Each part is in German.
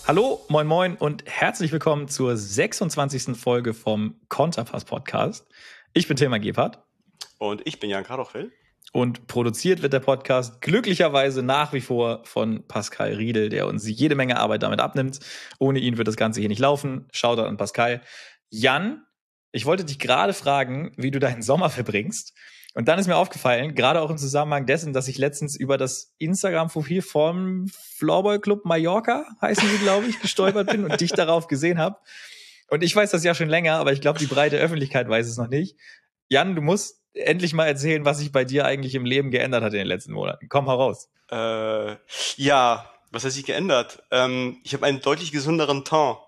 Hallo, moin moin und herzlich willkommen zur 26. Folge vom Konterpass Podcast. Ich bin Tilman Gebhardt. Und ich bin Jan Karochfeld. Und produziert wird der Podcast glücklicherweise nach wie vor von Pascal Riedel, der uns jede Menge Arbeit damit abnimmt. Ohne ihn wird das Ganze hier nicht laufen. Shoutout an Pascal. Jan, ich wollte dich gerade fragen, wie du deinen Sommer verbringst. Und dann ist mir aufgefallen, gerade auch im Zusammenhang dessen, dass ich letztens über das Instagram-Profil vom Floorball Club Mallorca, heißen sie, glaube ich, gestolpert bin und dich darauf gesehen habe. Und ich weiß das ja schon länger, aber ich glaube, die breite Öffentlichkeit weiß es noch nicht. Jan, du musst endlich mal erzählen, was sich bei dir eigentlich im Leben geändert hat in den letzten Monaten. Komm heraus. Ja, was hat sich geändert? Ich habe einen deutlich gesünderen Ton.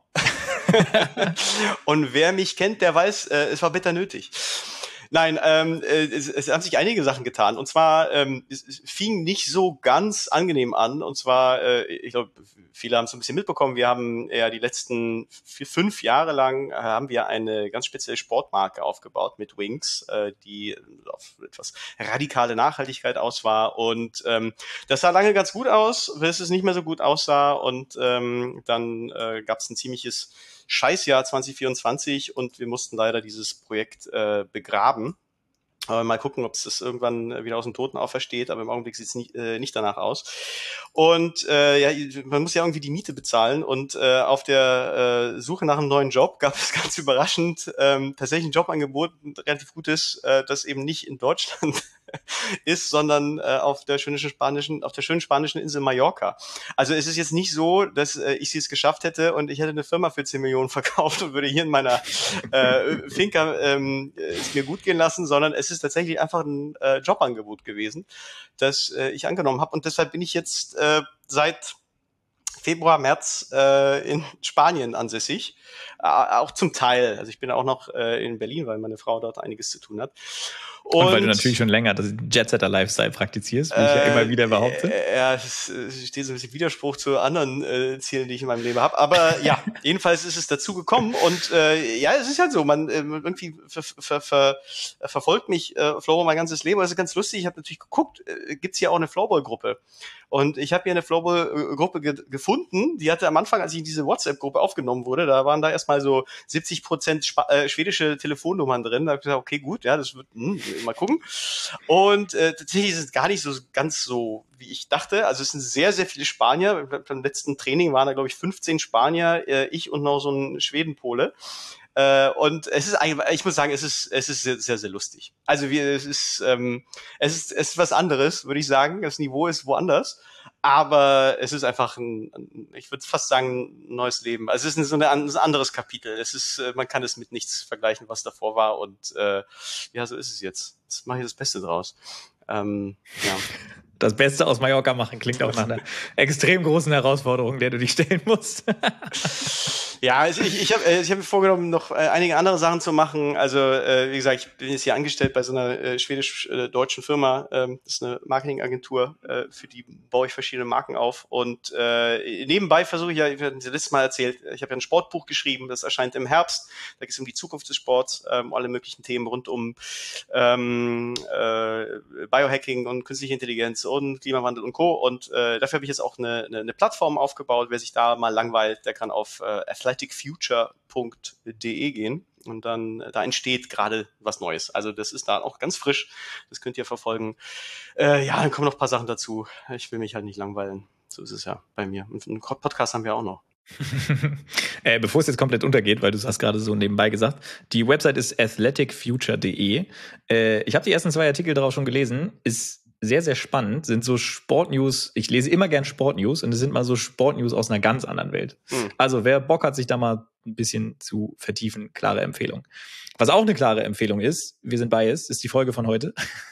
Und wer mich kennt, der weiß, es war bitter nötig. Nein, es haben sich einige Sachen getan. Und zwar, es fing nicht so ganz angenehm an. Und zwar, ich glaube, viele haben es ein bisschen mitbekommen. Wir haben ja die letzten 5 Jahre lang haben wir eine ganz spezielle Sportmarke aufgebaut mit Wings, die auf etwas radikale Nachhaltigkeit aus war. Und das sah lange ganz gut aus, bis es nicht mehr so gut aussah. Und dann gab es ein ziemliches Scheißjahr 2024 und wir mussten leider dieses Projekt begraben. Mal gucken, ob es das irgendwann wieder aus dem Toten aufersteht, aber im Augenblick sieht es nicht danach aus. Und ja, man muss ja irgendwie die Miete bezahlen und auf der Suche nach einem neuen Job gab es ganz überraschend tatsächlich ein Jobangebot, ein relativ gutes, das eben nicht in Deutschland ist, sondern auf der schönen spanischen Insel Mallorca. Also es ist jetzt nicht so, dass ich es geschafft hätte und ich hätte eine Firma für 10 Millionen verkauft und würde hier in meiner Finca es mir gut gehen lassen, sondern es ist tatsächlich einfach ein Jobangebot gewesen, das ich angenommen habe. Und deshalb bin ich jetzt seit Februar, März in Spanien ansässig. Auch zum Teil. Also ich bin auch noch in Berlin, weil meine Frau dort einiges zu tun hat. Und weil du natürlich schon länger das Jet-Setter-Lifestyle praktizierst, wie ich ja immer wieder behaupte. Ja, es steht so ein bisschen Widerspruch zu anderen Zielen, die ich in meinem Leben habe. Aber ja, jedenfalls ist es dazu gekommen. Und ja, es ist halt so, man irgendwie verfolgt mich Floorball mein ganzes Leben. Das ist ganz lustig. Ich habe natürlich geguckt, gibt's hier auch eine Floorball-Gruppe? Und ich habe hier eine Floorball-Gruppe gefunden. Die hatte am Anfang, als ich in diese WhatsApp-Gruppe aufgenommen wurde, da waren da erstmal so 70% schwedische Telefonnummern drin. Da habe ich gesagt, okay, gut, ja, das wird, mal gucken. Und tatsächlich ist es gar nicht so ganz so, wie ich dachte. Also es sind sehr, sehr viele Spanier. Beim letzten Training waren da, glaube ich, 15 Spanier, ich und noch so ein Schwedenpole. Und es ist eigentlich, ich muss sagen, es ist sehr, sehr, sehr lustig. Also es ist was anderes, würde ich sagen. Das Niveau ist woanders. Aber es ist einfach ich würde fast sagen, ein neues Leben. Also es ist ein anderes Kapitel. Es ist, man kann es mit nichts vergleichen, was davor war. Und ja, so ist es jetzt. Jetzt mache ich das Beste draus. Ja. Das Beste aus Mallorca machen klingt auch nach einer extrem großen Herausforderung, der du dich stellen musst. Ja, also ich hab mir vorgenommen, noch einige andere Sachen zu machen. Also wie gesagt, ich bin jetzt hier angestellt bei so einer schwedisch-deutschen Firma. Das ist eine Marketingagentur, für die baue ich verschiedene Marken auf. Und nebenbei versuche ich ja, ich habe das letztes Mal erzählt, ich habe ja ein Sportbuch geschrieben, das erscheint im Herbst. Da geht es um die Zukunft des Sports, alle möglichen Themen rund um Biohacking und künstliche Intelligenz und Klimawandel und Co. Und dafür habe ich jetzt auch eine Plattform aufgebaut. Wer sich da mal langweilt, der kann auf athleticfuture.de gehen und dann da entsteht gerade was Neues. Also das ist da auch ganz frisch. Das könnt ihr verfolgen. Ja, dann kommen noch ein paar Sachen dazu. Ich will mich halt nicht langweilen. So ist es ja bei mir. Und einen Podcast haben wir auch noch. Bevor es jetzt komplett untergeht, weil du es hast gerade so nebenbei gesagt, die Website ist athleticfuture.de. Ich habe die ersten 2 Artikel darauf schon gelesen. Ist sehr, sehr spannend. Sind so Sportnews. Ich lese immer gern Sportnews und es sind mal so Sportnews aus einer ganz anderen Welt. Also wer Bock hat, sich da mal ein bisschen zu vertiefen, klare Empfehlung. Was auch eine klare Empfehlung ist, wir sind biased, ist die Folge von heute.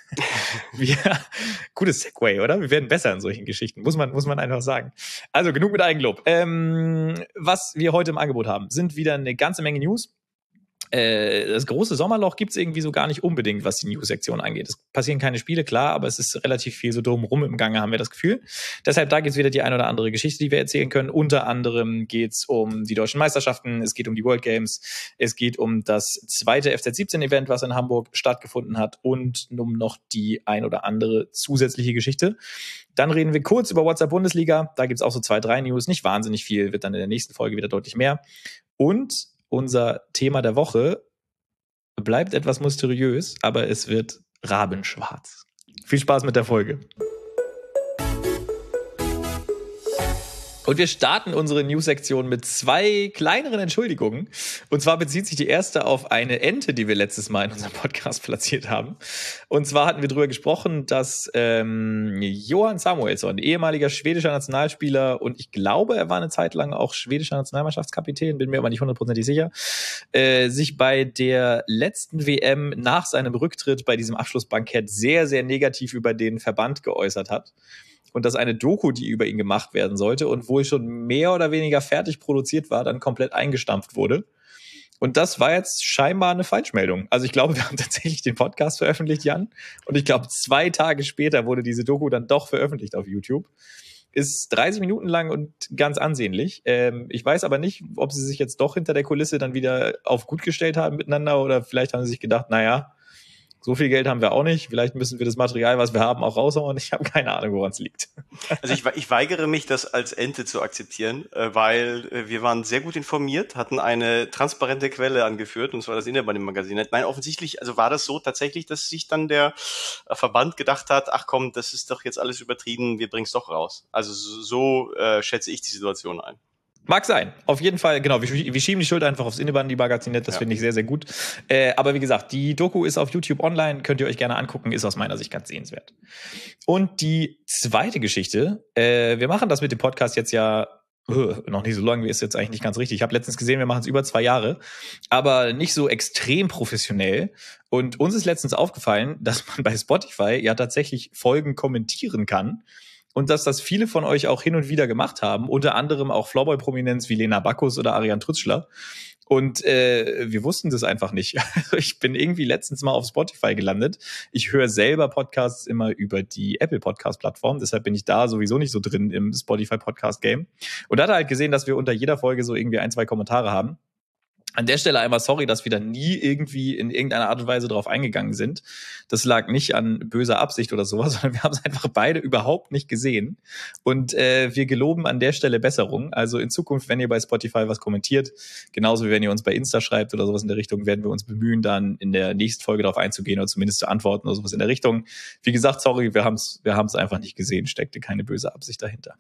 Gutes Segway, oder? Wir werden besser in solchen Geschichten, muss man einfach sagen. Also genug mit Eigenlob. Was wir heute im Angebot haben, sind wieder eine ganze Menge News. Das große Sommerloch gibt es irgendwie so gar nicht unbedingt, was die News-Sektion angeht. Es passieren keine Spiele, klar, aber es ist relativ viel so drumherum im Gange, haben wir das Gefühl. Deshalb, da gibt es wieder die ein oder andere Geschichte, die wir erzählen können. Unter anderem geht es um die deutschen Meisterschaften, es geht um die World Games, es geht um das zweite FZ17-Event, was in Hamburg stattgefunden hat und um noch die ein oder andere zusätzliche Geschichte. Dann reden wir kurz über WhatsApp-Bundesliga. Da gibt es auch so 2, 3 News, nicht wahnsinnig viel, wird dann in der nächsten Folge wieder deutlich mehr. Und unser Thema der Woche bleibt etwas mysteriös, aber es wird rabenschwarz. Viel Spaß mit der Folge. Und wir starten unsere News-Sektion mit 2 kleineren Entschuldigungen. Und zwar bezieht sich die erste auf eine Ente, die wir letztes Mal in unserem Podcast platziert haben. Und zwar hatten wir darüber gesprochen, dass Johan Samuelsson, ehemaliger schwedischer Nationalspieler, und ich glaube, er war eine Zeit lang auch schwedischer Nationalmannschaftskapitän, bin mir aber nicht 100% sicher, sich bei der letzten WM nach seinem Rücktritt bei diesem Abschlussbankett sehr, sehr negativ über den Verband geäußert hat. Und dass eine Doku, die über ihn gemacht werden sollte und wohl schon mehr oder weniger fertig produziert war, dann komplett eingestampft wurde. Und das war jetzt scheinbar eine Falschmeldung. Also ich glaube, wir haben tatsächlich den Podcast veröffentlicht, Jan. Und ich glaube, 2 Tage später wurde diese Doku dann doch veröffentlicht auf YouTube. Ist 30 Minuten lang und ganz ansehnlich. Ich weiß aber nicht, ob sie sich jetzt doch hinter der Kulisse dann wieder auf gut gestellt haben miteinander oder vielleicht haben sie sich gedacht, naja, so viel Geld haben wir auch nicht. Vielleicht müssen wir das Material, was wir haben, auch raushauen. Ich habe keine Ahnung, woran es liegt. Also ich weigere mich, das als Ente zu akzeptieren, weil wir waren sehr gut informiert, hatten eine transparente Quelle angeführt, und zwar das Innerbahn-Magazin. Nein, offensichtlich, also war das so tatsächlich, dass sich dann der Verband gedacht hat, ach komm, das ist doch jetzt alles übertrieben, wir bringen es doch raus. Also so schätze ich die Situation ein. Mag sein. Auf jeden Fall, genau. Wir schieben die Schuld einfach aufs Innenbahn-Magazin.net. Das finde ich sehr, sehr gut. Aber wie gesagt, die Doku ist auf YouTube online. Könnt ihr euch gerne angucken. Ist aus meiner Sicht ganz sehenswert. Und die zweite Geschichte. Wir machen das mit dem Podcast jetzt ja noch nicht so lange. Ist jetzt eigentlich nicht ganz richtig. Ich habe letztens gesehen, wir machen es über 2 Jahre. Aber nicht so extrem professionell. Und uns ist letztens aufgefallen, dass man bei Spotify ja tatsächlich Folgen kommentieren kann. Und dass das viele von euch auch hin und wieder gemacht haben, unter anderem auch Floorball-Prominenz wie Lena Backus oder Ariane Trützschler. Und wir wussten das einfach nicht. Ich bin irgendwie letztens mal auf Spotify gelandet. Ich höre selber Podcasts immer über die Apple Podcast-Plattform. Deshalb bin ich da sowieso nicht so drin im Spotify-Podcast-Game. Und da hat er halt gesehen, dass wir unter jeder Folge so irgendwie 1, 2 Kommentare haben. An der Stelle einmal sorry, dass wir da nie irgendwie in irgendeiner Art und Weise drauf eingegangen sind. Das lag nicht an böser Absicht oder sowas, sondern wir haben es einfach beide überhaupt nicht gesehen. Und wir geloben an der Stelle Besserung. Also in Zukunft, wenn ihr bei Spotify was kommentiert, genauso wie wenn ihr uns bei Insta schreibt oder sowas in der Richtung, werden wir uns bemühen, dann in der nächsten Folge darauf einzugehen oder zumindest zu antworten oder sowas in der Richtung. Wie gesagt, sorry, wir haben's einfach nicht gesehen, steckte keine böse Absicht dahinter.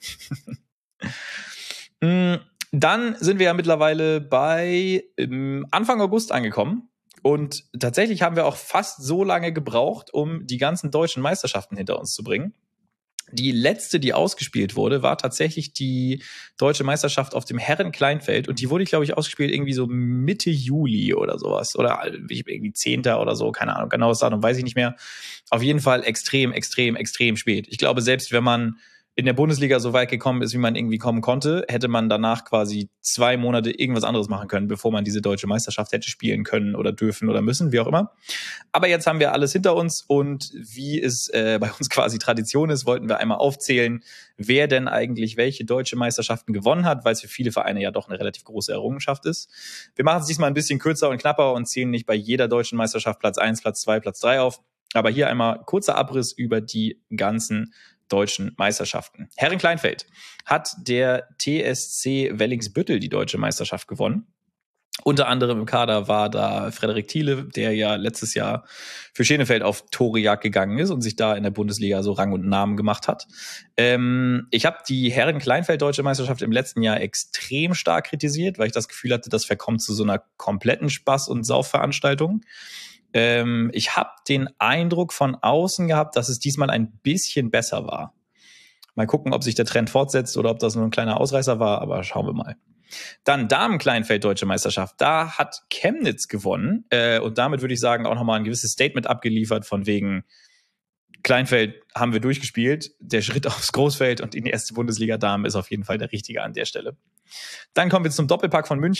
Dann sind wir ja mittlerweile bei Anfang August angekommen. Und tatsächlich haben wir auch fast so lange gebraucht, um die ganzen deutschen Meisterschaften hinter uns zu bringen. Die letzte, die ausgespielt wurde, war tatsächlich die deutsche Meisterschaft auf dem Herren-Kleinfeld. Und die wurde, glaube ich, ausgespielt irgendwie so Mitte Juli oder sowas. Oder irgendwie 10. oder so, keine Ahnung, genaues Datum weiß ich nicht mehr. Auf jeden Fall extrem, extrem, extrem spät. Ich glaube, selbst wenn man in der Bundesliga so weit gekommen ist, wie man irgendwie kommen konnte, hätte man danach quasi 2 Monate irgendwas anderes machen können, bevor man diese deutsche Meisterschaft hätte spielen können oder dürfen oder müssen, wie auch immer. Aber jetzt haben wir alles hinter uns und wie es bei uns quasi Tradition ist, wollten wir einmal aufzählen, wer denn eigentlich welche deutsche Meisterschaften gewonnen hat, weil es für viele Vereine ja doch eine relativ große Errungenschaft ist. Wir machen es diesmal ein bisschen kürzer und knapper und zählen nicht bei jeder deutschen Meisterschaft Platz 1, Platz 2, Platz 3 auf. Aber hier einmal kurzer Abriss über die ganzen deutschen Meisterschaften. Herren-Kleinfeld hat der TSC Wellingsbüttel die deutsche Meisterschaft gewonnen. Unter anderem im Kader war da Frederik Thiele, der ja letztes Jahr für Schenefeld auf Torejagd gegangen ist und sich da in der Bundesliga so Rang und Namen gemacht hat. Ich habe die Herren-Kleinfeld-Deutsche Meisterschaft im letzten Jahr extrem stark kritisiert, weil ich das Gefühl hatte, das verkommt zu so einer kompletten Spaß- und Saufveranstaltung. Ich habe den Eindruck von außen gehabt, dass es diesmal ein bisschen besser war. Mal gucken, ob sich der Trend fortsetzt oder ob das nur ein kleiner Ausreißer war, aber schauen wir mal. Dann Damen-Kleinfeld Deutsche Meisterschaft. Da hat Chemnitz gewonnen und damit würde ich sagen auch nochmal ein gewisses Statement abgeliefert von wegen Kleinfeld haben wir durchgespielt. Der Schritt aufs Großfeld und in die erste Bundesliga Damen ist auf jeden Fall der richtige an der Stelle. Dann kommen wir zum Doppelpack von München.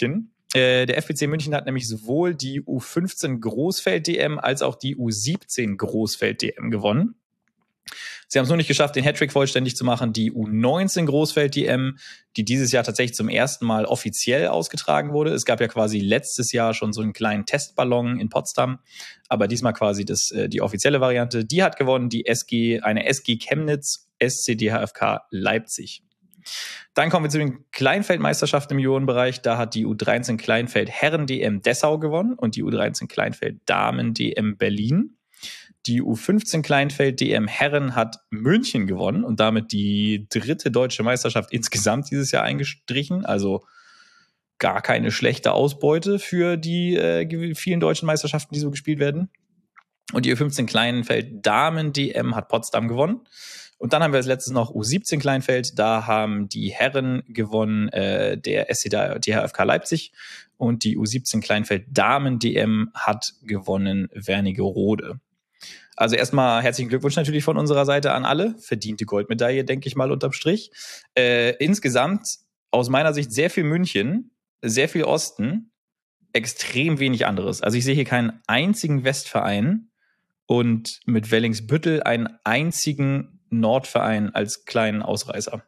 Der FBC München hat nämlich sowohl die U15 Großfeld-DM als auch die U17 Großfeld-DM gewonnen. Sie haben es nur nicht geschafft, den Hattrick vollständig zu machen. Die U19 Großfeld-DM, die dieses Jahr tatsächlich zum ersten Mal offiziell ausgetragen wurde. Es gab ja quasi letztes Jahr schon so einen kleinen Testballon in Potsdam, aber diesmal quasi die offizielle Variante. Die hat gewonnen, eine SG Chemnitz, SCDHFK Leipzig. Dann kommen wir zu den Kleinfeldmeisterschaften im Juniorenbereich. Da hat die U13 Kleinfeld Herren-DM Dessau gewonnen und die U13 Kleinfeld Damen-DM Berlin. Die U15 Kleinfeld-DM Herren hat München gewonnen und damit die 3. deutsche Meisterschaft insgesamt dieses Jahr eingestrichen. Also gar keine schlechte Ausbeute für die vielen deutschen Meisterschaften, die so gespielt werden. Und die U15 Kleinfeld Damen-DM hat Potsdam gewonnen. Und dann haben wir als letztes noch U17 Kleinfeld. Da haben die Herren gewonnen, der SCDHFK Leipzig. Und die U17 Kleinfeld Damen-DM hat gewonnen Wernigerode. Also erstmal herzlichen Glückwunsch natürlich von unserer Seite an alle. Verdiente Goldmedaille, denke ich mal, unterm Strich. Insgesamt aus meiner Sicht sehr viel München, sehr viel Osten, extrem wenig anderes. Also ich sehe hier keinen einzigen Westverein und mit Wellingsbüttel einen einzigen Nordverein als kleinen Ausreißer.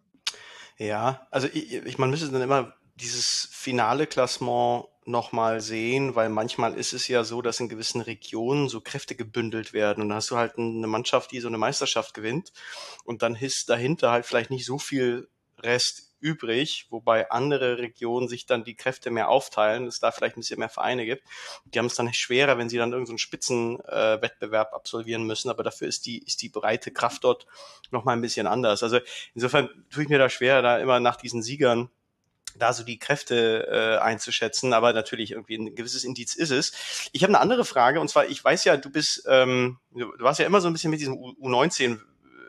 Ja, also man müsste dann immer dieses finale Klassement nochmal sehen, weil manchmal ist es ja so, dass in gewissen Regionen so Kräfte gebündelt werden und dann hast du halt eine Mannschaft, die so eine Meisterschaft gewinnt und dann ist dahinter halt vielleicht nicht so viel Rest übrig, wobei andere Regionen sich dann die Kräfte mehr aufteilen, es da vielleicht ein bisschen mehr Vereine gibt. Die haben es dann nicht schwerer, wenn sie dann irgendeinen Spitzenwettbewerb absolvieren müssen, aber dafür ist die breite Kraft dort nochmal ein bisschen anders. Also insofern tue ich mir da schwer, da immer nach diesen Siegern da so die Kräfte einzuschätzen, aber natürlich irgendwie ein gewisses Indiz ist es. Ich habe eine andere Frage, und zwar, ich weiß ja, du warst ja immer so ein bisschen mit diesem U19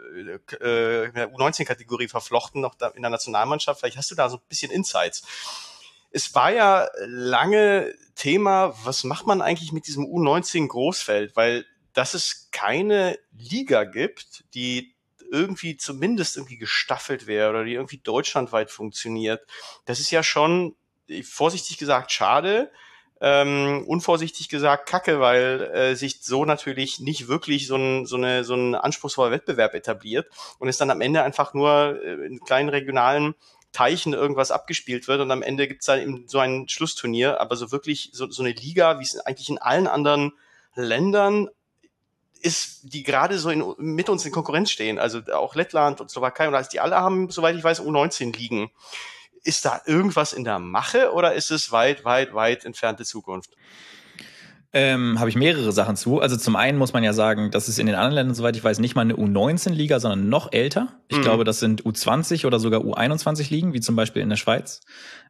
U19-Kategorie verflochten, noch da in der Nationalmannschaft. Vielleicht hast du da so ein bisschen Insights. Es war ja lange Thema, was macht man eigentlich mit diesem U19 Großfeld? Weil dass es keine Liga gibt, die zumindest irgendwie gestaffelt wäre oder die irgendwie deutschlandweit funktioniert. Das ist ja schon, vorsichtig gesagt, schade. Unvorsichtig gesagt Kacke, weil sich so natürlich nicht wirklich so ein anspruchsvoller Wettbewerb etabliert und es dann am Ende einfach nur in kleinen regionalen Teichen irgendwas abgespielt wird und am Ende gibt's dann eben so ein Schlussturnier, aber so wirklich so eine Liga, wie es eigentlich in allen anderen Ländern ist, die gerade so mit uns in Konkurrenz stehen, also auch Lettland und Slowakei und alles, die alle haben, soweit ich weiß, U19 liegen. Ist da irgendwas in der Mache oder ist es weit, weit, weit entfernte Zukunft? Habe ich mehrere Sachen zu. Also zum einen muss man ja sagen, das ist in den anderen Ländern, soweit ich weiß, nicht mal eine U19-Liga, sondern noch älter. Ich glaube, das sind U20 oder sogar U21-Ligen, wie zum Beispiel in der Schweiz.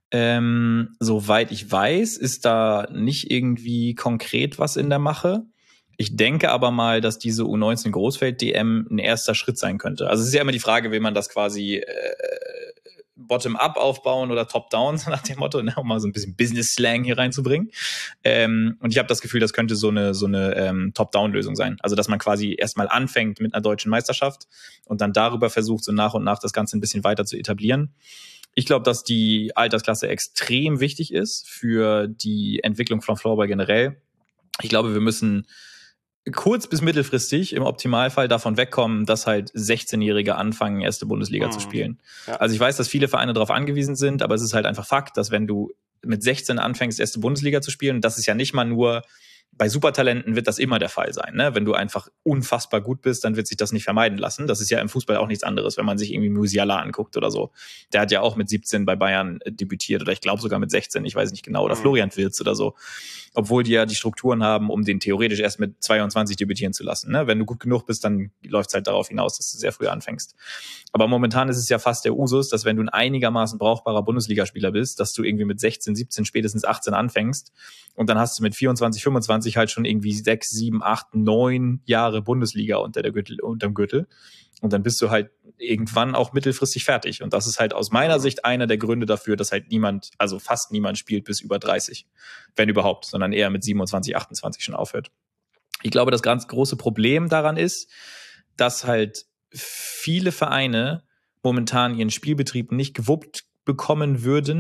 Soweit ich weiß, ist da nicht irgendwie konkret was in der Mache. Ich denke aber mal, dass diese U19 Großfeld-DM ein erster Schritt sein könnte. Also es ist ja immer die Frage, will man das quasi bottom-up aufbauen oder top-down, nach dem Motto, ne, um mal so ein bisschen Business-Slang hier reinzubringen. Und ich habe das Gefühl, das könnte so eine Top-down-Lösung sein. Also, dass man quasi erstmal anfängt mit einer deutschen Meisterschaft und dann darüber versucht, so nach und nach das Ganze ein bisschen weiter zu etablieren. Ich glaube, dass die Altersklasse extrem wichtig ist für die Entwicklung von Floorball generell. Ich glaube, wir müssen kurz- bis mittelfristig im Optimalfall davon wegkommen, dass halt 16-Jährige anfangen, erste Bundesliga zu spielen. Ja. Also ich weiß, dass viele Vereine darauf angewiesen sind, aber es ist halt einfach Fakt, dass wenn du mit 16 anfängst, erste Bundesliga zu spielen, das ist ja nicht mal nur, bei Supertalenten wird das immer der Fall sein. Ne? Wenn du einfach unfassbar gut bist, dann wird sich das nicht vermeiden lassen. Das ist ja im Fußball auch nichts anderes, wenn man sich irgendwie Musiala anguckt oder so. Der hat ja auch mit 17 bei Bayern debütiert oder ich glaube sogar mit 16, ich weiß nicht genau, oder Florian Wirtz oder so. Obwohl die ja die Strukturen haben, um den theoretisch erst mit 22 debütieren zu lassen. Ne? Wenn du gut genug bist, dann läuft es halt darauf hinaus, dass du sehr früh anfängst. Aber momentan ist es ja fast der Usus, dass wenn du ein einigermaßen brauchbarer Bundesligaspieler bist, dass du irgendwie mit 16, 17, spätestens 18 anfängst und dann hast du mit 24, 25 halt schon irgendwie 6, 7, 8, 9 Jahre Bundesliga unterm Gürtel. Und dann bist du halt irgendwann auch mittelfristig fertig. Und das ist halt aus meiner Sicht einer der Gründe dafür, dass halt fast niemand spielt bis über 30. Wenn überhaupt, sondern eher mit 27, 28 schon aufhört. Ich glaube, das ganz große Problem daran ist, dass halt viele Vereine momentan ihren Spielbetrieb nicht gewuppt bekommen würden,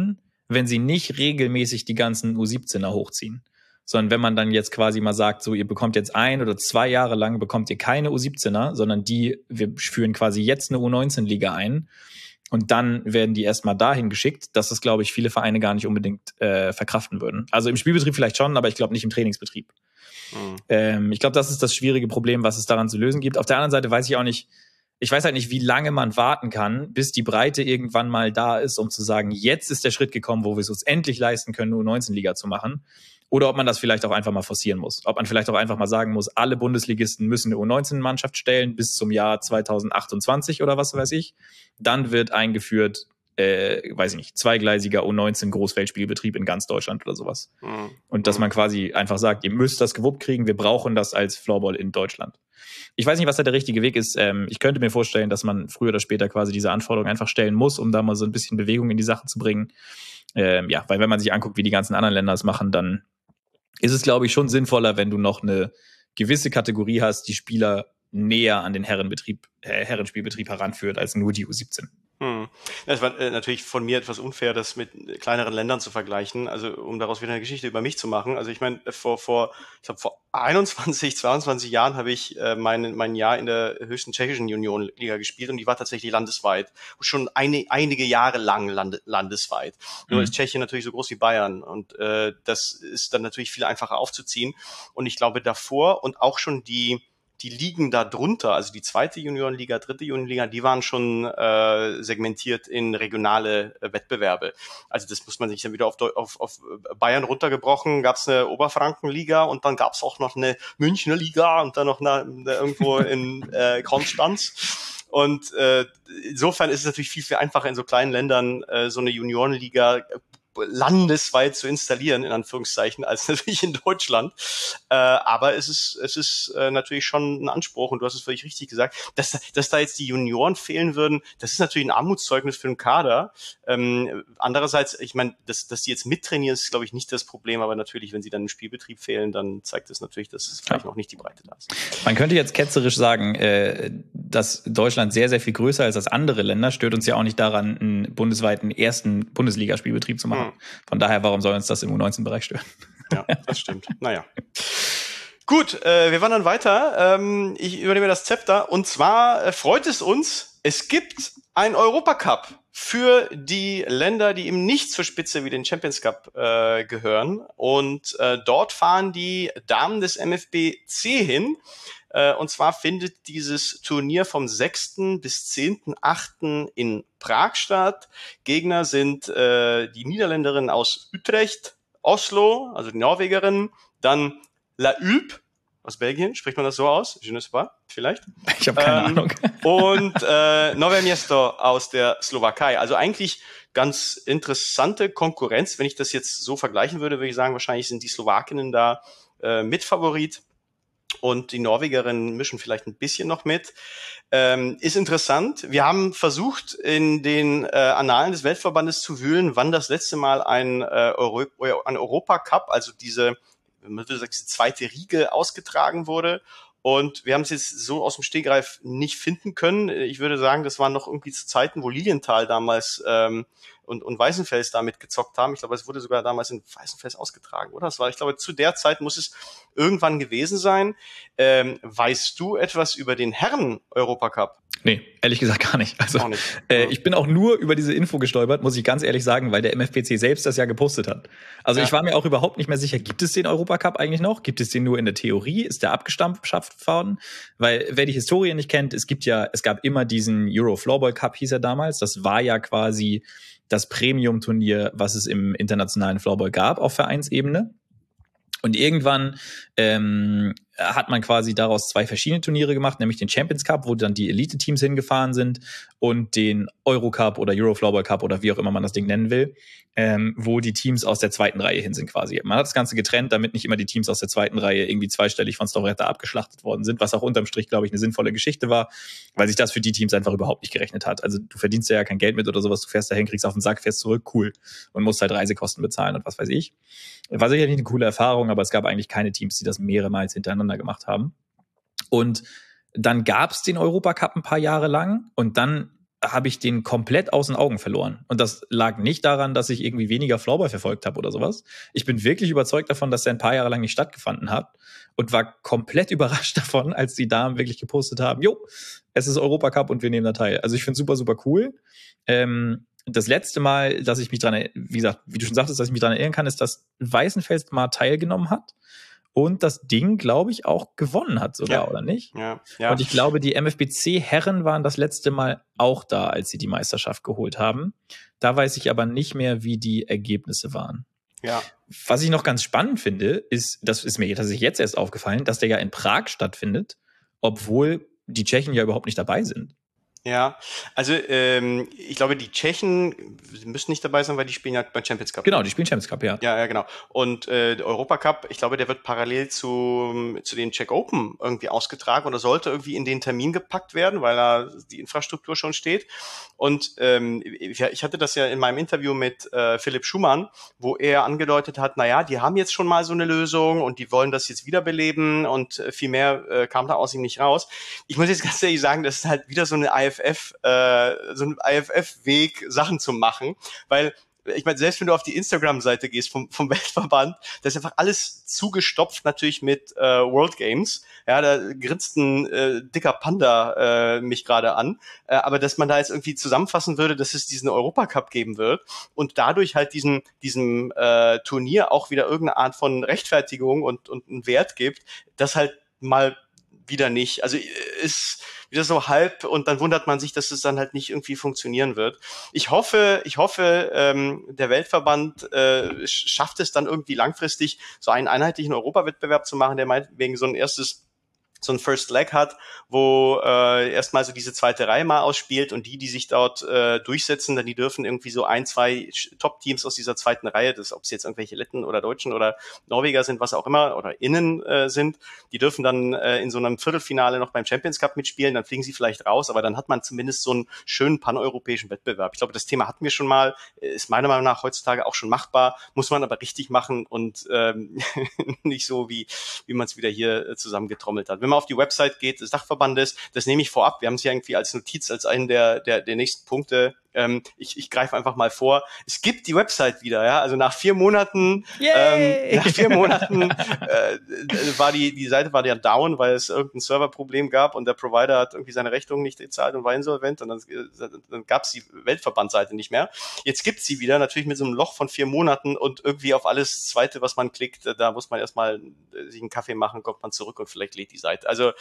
wenn sie nicht regelmäßig die ganzen U17er hochziehen. Sondern wenn man dann jetzt quasi mal sagt, so ihr bekommt jetzt 1 oder 2 Jahre lang bekommt ihr keine U17er, sondern wir führen quasi jetzt eine U19-Liga ein und dann werden die erstmal dahin geschickt, dass das, glaube ich, viele Vereine gar nicht unbedingt verkraften würden. Also im Spielbetrieb vielleicht schon, aber ich glaube nicht im Trainingsbetrieb. Ich glaube, das ist das schwierige Problem, was es daran zu lösen gibt. Auf der anderen Seite weiß ich auch nicht, ich weiß halt nicht, wie lange man warten kann, bis die Breite irgendwann mal da ist, um zu sagen, jetzt ist der Schritt gekommen, wo wir es uns endlich leisten können, eine U19-Liga zu machen. Oder ob man das vielleicht auch einfach mal forcieren muss. Ob man vielleicht auch einfach mal sagen muss, alle Bundesligisten müssen eine U19-Mannschaft stellen bis zum Jahr 2028 oder was weiß ich. Dann wird eingeführt, weiß ich nicht, zweigleisiger U19 Großfeldspielbetrieb in ganz Deutschland oder sowas. Und dass man quasi einfach sagt, ihr müsst das gewuppt kriegen, wir brauchen das als Floorball in Deutschland. Ich weiß nicht, was da der richtige Weg ist. Ich könnte mir vorstellen, dass man früher oder später quasi diese Anforderung einfach stellen muss, um da mal so ein bisschen Bewegung in die Sache zu bringen. Ja, weil wenn man sich anguckt, wie die ganzen anderen Länder es machen, dann ist es, glaube ich, schon sinnvoller, wenn du noch eine gewisse Kategorie hast, die Spieler näher an den Herrenspielbetrieb heranführt, als nur die U17. Das war natürlich von mir etwas unfair, das mit kleineren Ländern zu vergleichen, also um daraus wieder eine Geschichte über mich zu machen. Also ich meine, vor 21, 22 Jahren habe ich mein Jahr in der höchsten tschechischen Juniorenliga gespielt und die war tatsächlich landesweit, schon einige Jahre lang landesweit. Nur ist Tschechien natürlich so groß wie Bayern und das ist dann natürlich viel einfacher aufzuziehen. Und ich glaube davor und auch schon die Ligen da drunter, also die zweite Juniorenliga, dritte Juniorenliga, die waren schon segmentiert in regionale Wettbewerbe. Also das muss man sich dann wieder auf Bayern runtergebrochen, gab es eine Oberfrankenliga und dann gab es auch noch eine Münchner Liga und dann noch eine irgendwo in Konstanz. Und insofern ist es natürlich viel, viel einfacher in so kleinen Ländern so eine Juniorenliga landesweit zu installieren, in Anführungszeichen, als natürlich in Deutschland. Aber es ist natürlich schon ein Anspruch und du hast es völlig richtig gesagt, dass da jetzt die Junioren fehlen würden, das ist natürlich ein Armutszeugnis für den Kader. Andererseits, ich meine, dass die jetzt mittrainieren, ist, glaube ich, nicht das Problem, aber natürlich, wenn sie dann im Spielbetrieb fehlen, dann zeigt das natürlich, dass es vielleicht noch nicht die Breite da ist. Man könnte jetzt ketzerisch sagen, dass Deutschland sehr, sehr viel größer ist als andere Länder, stört uns ja auch nicht daran, einen bundesweiten ersten Bundesligaspielbetrieb zu machen. Von daher, warum soll uns das im U19-Bereich stören? Ja, das stimmt. Naja. Gut, wir wandern weiter. Ich übernehme das Zepter. Und zwar freut es uns, es gibt einen Europacup für die Länder, die eben nicht zur Spitze wie den Champions Cup gehören. Und dort fahren die Damen des MFBC hin. Und zwar findet dieses Turnier vom 6. bis 10.8. in Prag statt. Gegner sind die Niederländerinnen aus Utrecht, Oslo, also die Norwegerinnen, dann La Hulpe aus Belgien, spricht man das so aus? Je ne sais pas, vielleicht. Ich habe keine Ahnung. Und Nové Město aus der Slowakei. Also eigentlich ganz interessante Konkurrenz. Wenn ich das jetzt so vergleichen würde, würde ich sagen, wahrscheinlich sind die Slowakinnen da Mitfavorit. Und die Norwegerinnen mischen vielleicht ein bisschen noch mit. Ist interessant. Wir haben versucht, in den Annalen des Weltverbandes zu wühlen, wann das letzte Mal ein Europacup, also diese zweite Riege ausgetragen wurde. Und wir haben es jetzt so aus dem Stegreif nicht finden können. Ich würde sagen, das waren noch irgendwie zu Zeiten, wo Lilienthal damals und Weißenfels damit gezockt haben. Ich glaube, es wurde sogar damals in Weißenfels ausgetragen, oder? Ich glaube, zu der Zeit muss es irgendwann gewesen sein. Weißt du etwas über den Herren-Europacup? Nee, ehrlich gesagt gar nicht. Also auch nicht. Ich bin auch nur über diese Info gestolpert, muss ich ganz ehrlich sagen, weil der MFPC selbst das ja gepostet hat. Also ich war mir auch überhaupt nicht mehr sicher, gibt es den Europacup eigentlich noch? Gibt es den nur in der Theorie? Ist der abgestampft worden? Weil wer die Historie nicht kennt, es gab immer diesen Euro Floorball Cup, hieß er damals. Das war ja quasi das Premium-Turnier, was es im internationalen Floorball gab auf Vereinsebene. Und irgendwann hat man quasi daraus 2 verschiedene Turniere gemacht, nämlich den Champions Cup, wo dann die Elite-Teams hingefahren sind, und den Euro-Cup oder Euro-Floorball Cup oder wie auch immer man das Ding nennen will, wo die Teams aus der zweiten Reihe hin sind quasi. Man hat das Ganze getrennt, damit nicht immer die Teams aus der zweiten Reihe irgendwie zweistellig von Stavret abgeschlachtet worden sind, was auch unterm Strich, glaube ich, eine sinnvolle Geschichte war, weil sich das für die Teams einfach überhaupt nicht gerechnet hat. Also du verdienst ja kein Geld mit oder sowas, du fährst dahin, kriegst auf den Sack, fährst zurück, cool, und musst halt Reisekosten bezahlen und was weiß ich. War sicherlich eine coole Erfahrung, aber es gab eigentlich keine Teams, die das mehrmals hintereinander gemacht haben. Und dann gab es den Europacup ein paar Jahre lang und dann habe ich den komplett aus den Augen verloren. Und das lag nicht daran, dass ich irgendwie weniger Floorball verfolgt habe oder sowas. Ich bin wirklich überzeugt davon, dass der ein paar Jahre lang nicht stattgefunden hat und war komplett überrascht davon, als die Damen wirklich gepostet haben, jo, es ist Europacup und wir nehmen da teil. Also ich finde es super, super cool. Das letzte Mal, dass ich mich dran, wie gesagt, wie du schon sagtest, dass ich mich dran erinnern kann, ist, dass Weißenfels mal teilgenommen hat und das Ding, glaube ich, auch gewonnen hat sogar, oder nicht? Ja. Und ich glaube, die MFBC-Herren waren das letzte Mal auch da, als sie die Meisterschaft geholt haben. Da weiß ich aber nicht mehr, wie die Ergebnisse waren. Ja. Was ich noch ganz spannend finde, ist, das ist mir tatsächlich jetzt erst aufgefallen, dass der ja in Prag stattfindet, obwohl die Tschechen ja überhaupt nicht dabei sind. Ja, also ich glaube, die Tschechen müssen nicht dabei sein, weil die spielen ja beim Champions Cup. Genau, die spielen Champions Cup, ja. Ja, genau. Und der Europacup, ich glaube, der wird parallel zu den Czech Open irgendwie ausgetragen oder sollte irgendwie in den Termin gepackt werden, weil da die Infrastruktur schon steht. Und ich hatte das ja in meinem Interview mit Philipp Schumann, wo er angedeutet hat, naja, die haben jetzt schon mal so eine Lösung und die wollen das jetzt wiederbeleben und viel mehr kam da aus ihm nicht raus. Ich muss jetzt ganz ehrlich sagen, das ist halt wieder so ein IFF-Weg, Sachen zu machen, weil ich meine, selbst wenn du auf die Instagram-Seite gehst vom Weltverband, da ist einfach alles zugestopft natürlich mit World Games. Ja, da grinst ein dicker Panda mich gerade an. Aber dass man da jetzt irgendwie zusammenfassen würde, dass es diesen Europacup geben wird und dadurch halt diesem Turnier auch wieder irgendeine Art von Rechtfertigung und einen Wert gibt, das halt mal wieder nicht. Also ist wieder so halb und dann wundert man sich, dass es dann halt nicht irgendwie funktionieren wird. Ich hoffe, der Weltverband schafft es dann irgendwie langfristig, so einen einheitlichen Europawettbewerb zu machen, der meinetwegen so ein First Leg hat, wo erstmal so diese zweite Reihe mal ausspielt und die sich dort durchsetzen, dann die dürfen irgendwie so 2 Top-Teams aus dieser zweiten Reihe, ob es jetzt irgendwelche Letten oder Deutschen oder Norweger sind, was auch immer, oder Innen sind, die dürfen dann in so einem Viertelfinale noch beim Champions Cup mitspielen, dann fliegen sie vielleicht raus, aber dann hat man zumindest so einen schönen paneuropäischen Wettbewerb. Ich glaube, das Thema hatten wir schon mal, ist meiner Meinung nach heutzutage auch schon machbar, muss man aber richtig machen und nicht so, wie man es wieder hier zusammengetrommelt hat. Wenn man auf die Website geht des Dachverbandes, das nehme ich vorab, wir haben es ja irgendwie als Notiz, als einen der nächsten Punkte, ich greife einfach mal vor, es gibt die Website wieder, ja, also nach 4 Monaten, war die Seite war ja down, weil es irgendein Serverproblem gab und der Provider hat irgendwie seine Rechnung nicht gezahlt und war insolvent und dann gab es die Weltverbandseite nicht mehr. Jetzt gibt es sie wieder, natürlich mit so einem Loch von 4 Monaten und irgendwie auf alles Zweite, was man klickt, da muss man erstmal sich einen Kaffee machen, kommt man zurück und vielleicht lädt die Seite. Also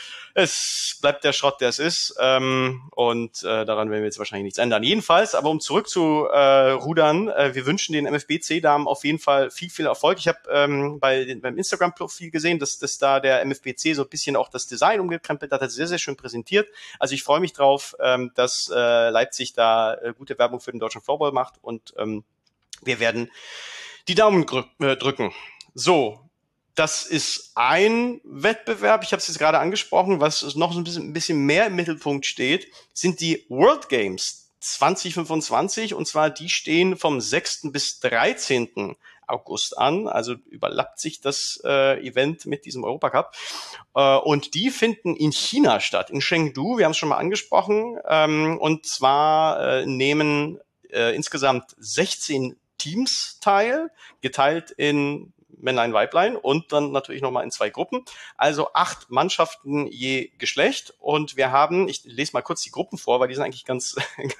es bleibt der Schrott, der es ist, und daran werden wir jetzt wahrscheinlich nichts ändern. Jedenfalls, aber um zurück zu rudern, wir wünschen den MFBC-Damen auf jeden Fall viel, viel Erfolg. Ich habe beim Instagram-Profil gesehen, dass da der MFBC so ein bisschen auch das Design umgekrempelt hat, sehr, sehr schön präsentiert. Also ich freue mich drauf, dass Leipzig da gute Werbung für den deutschen Floorball macht und wir werden die Daumen drücken. So, das ist ein Wettbewerb, ich habe es jetzt gerade angesprochen, was noch so ein bisschen mehr im Mittelpunkt steht, sind die World Games 2025 und zwar die stehen vom 6. bis 13. August an, also überlappt sich das Event mit diesem Europacup und die finden in China statt, in Chengdu, wir haben es schon mal angesprochen und zwar nehmen insgesamt 16 Teams teil, geteilt in Männlein, Weiblein und dann natürlich nochmal in 2 Gruppen. Also 8 Mannschaften je Geschlecht und wir haben, ich lese mal kurz die Gruppen vor, weil die sind eigentlich ganz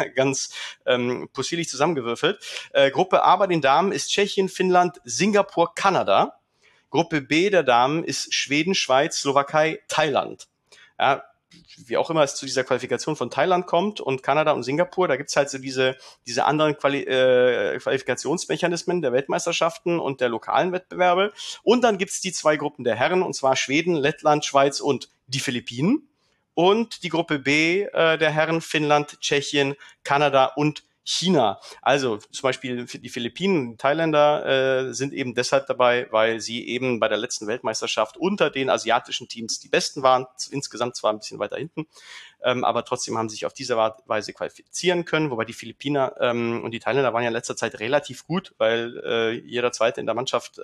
possierlich zusammengewürfelt. Gruppe A bei den Damen ist Tschechien, Finnland, Singapur, Kanada. Gruppe B der Damen ist Schweden, Schweiz, Slowakei, Thailand. Ja, wie auch immer es zu dieser Qualifikation von Thailand kommt und Kanada und Singapur, da gibt's halt so diese anderen Qualifikationsmechanismen der Weltmeisterschaften und der lokalen Wettbewerbe. Und dann gibt's die 2 Gruppen der Herren, und zwar Schweden, Lettland, Schweiz und die Philippinen. Und die Gruppe B der Herren, Finnland, Tschechien, Kanada und China. Also zum Beispiel die Philippinen, die Thailänder sind eben deshalb dabei, weil sie eben bei der letzten Weltmeisterschaft unter den asiatischen Teams die Besten waren, insgesamt zwar ein bisschen weiter hinten, aber trotzdem haben sie sich auf diese Weise qualifizieren können, wobei die Philippiner und die Thailänder waren ja in letzter Zeit relativ gut, weil jeder Zweite in der Mannschaft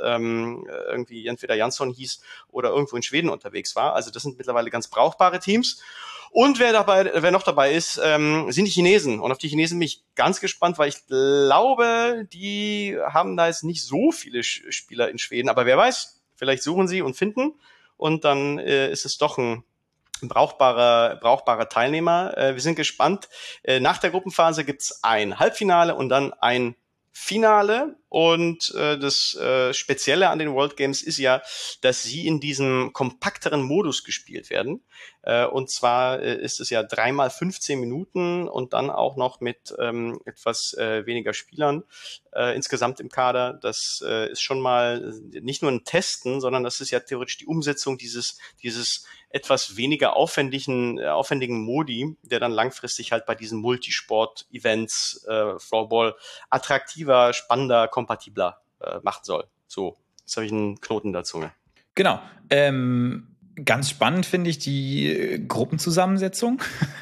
irgendwie entweder Jansson hieß oder irgendwo in Schweden unterwegs war. Also das sind mittlerweile ganz brauchbare Teams. Und wer noch dabei ist, sind die Chinesen. Und auf die Chinesen bin ich ganz gespannt, weil ich glaube, die haben da jetzt nicht so viele Spieler in Schweden. Aber wer weiß, vielleicht suchen sie und finden. Und dann ist es doch ein brauchbarer Teilnehmer. Wir sind gespannt. Nach der Gruppenphase gibt's ein Halbfinale und dann ein Finale. Und das Spezielle an den World Games ist ja, dass sie in diesem kompakteren Modus gespielt werden. Und zwar ist es ja 3x 15 Minuten und dann auch noch mit etwas weniger Spielern insgesamt im Kader. Das ist schon mal nicht nur ein Testen, sondern das ist ja theoretisch die Umsetzung dieses etwas weniger aufwendigen Modi, der dann langfristig halt bei diesen Multisport-Events Floorball attraktiver, spannender, kompatibler machen soll. So, jetzt habe ich einen Knoten in der Zunge. Genau. Ganz spannend finde ich die Gruppenzusammensetzung.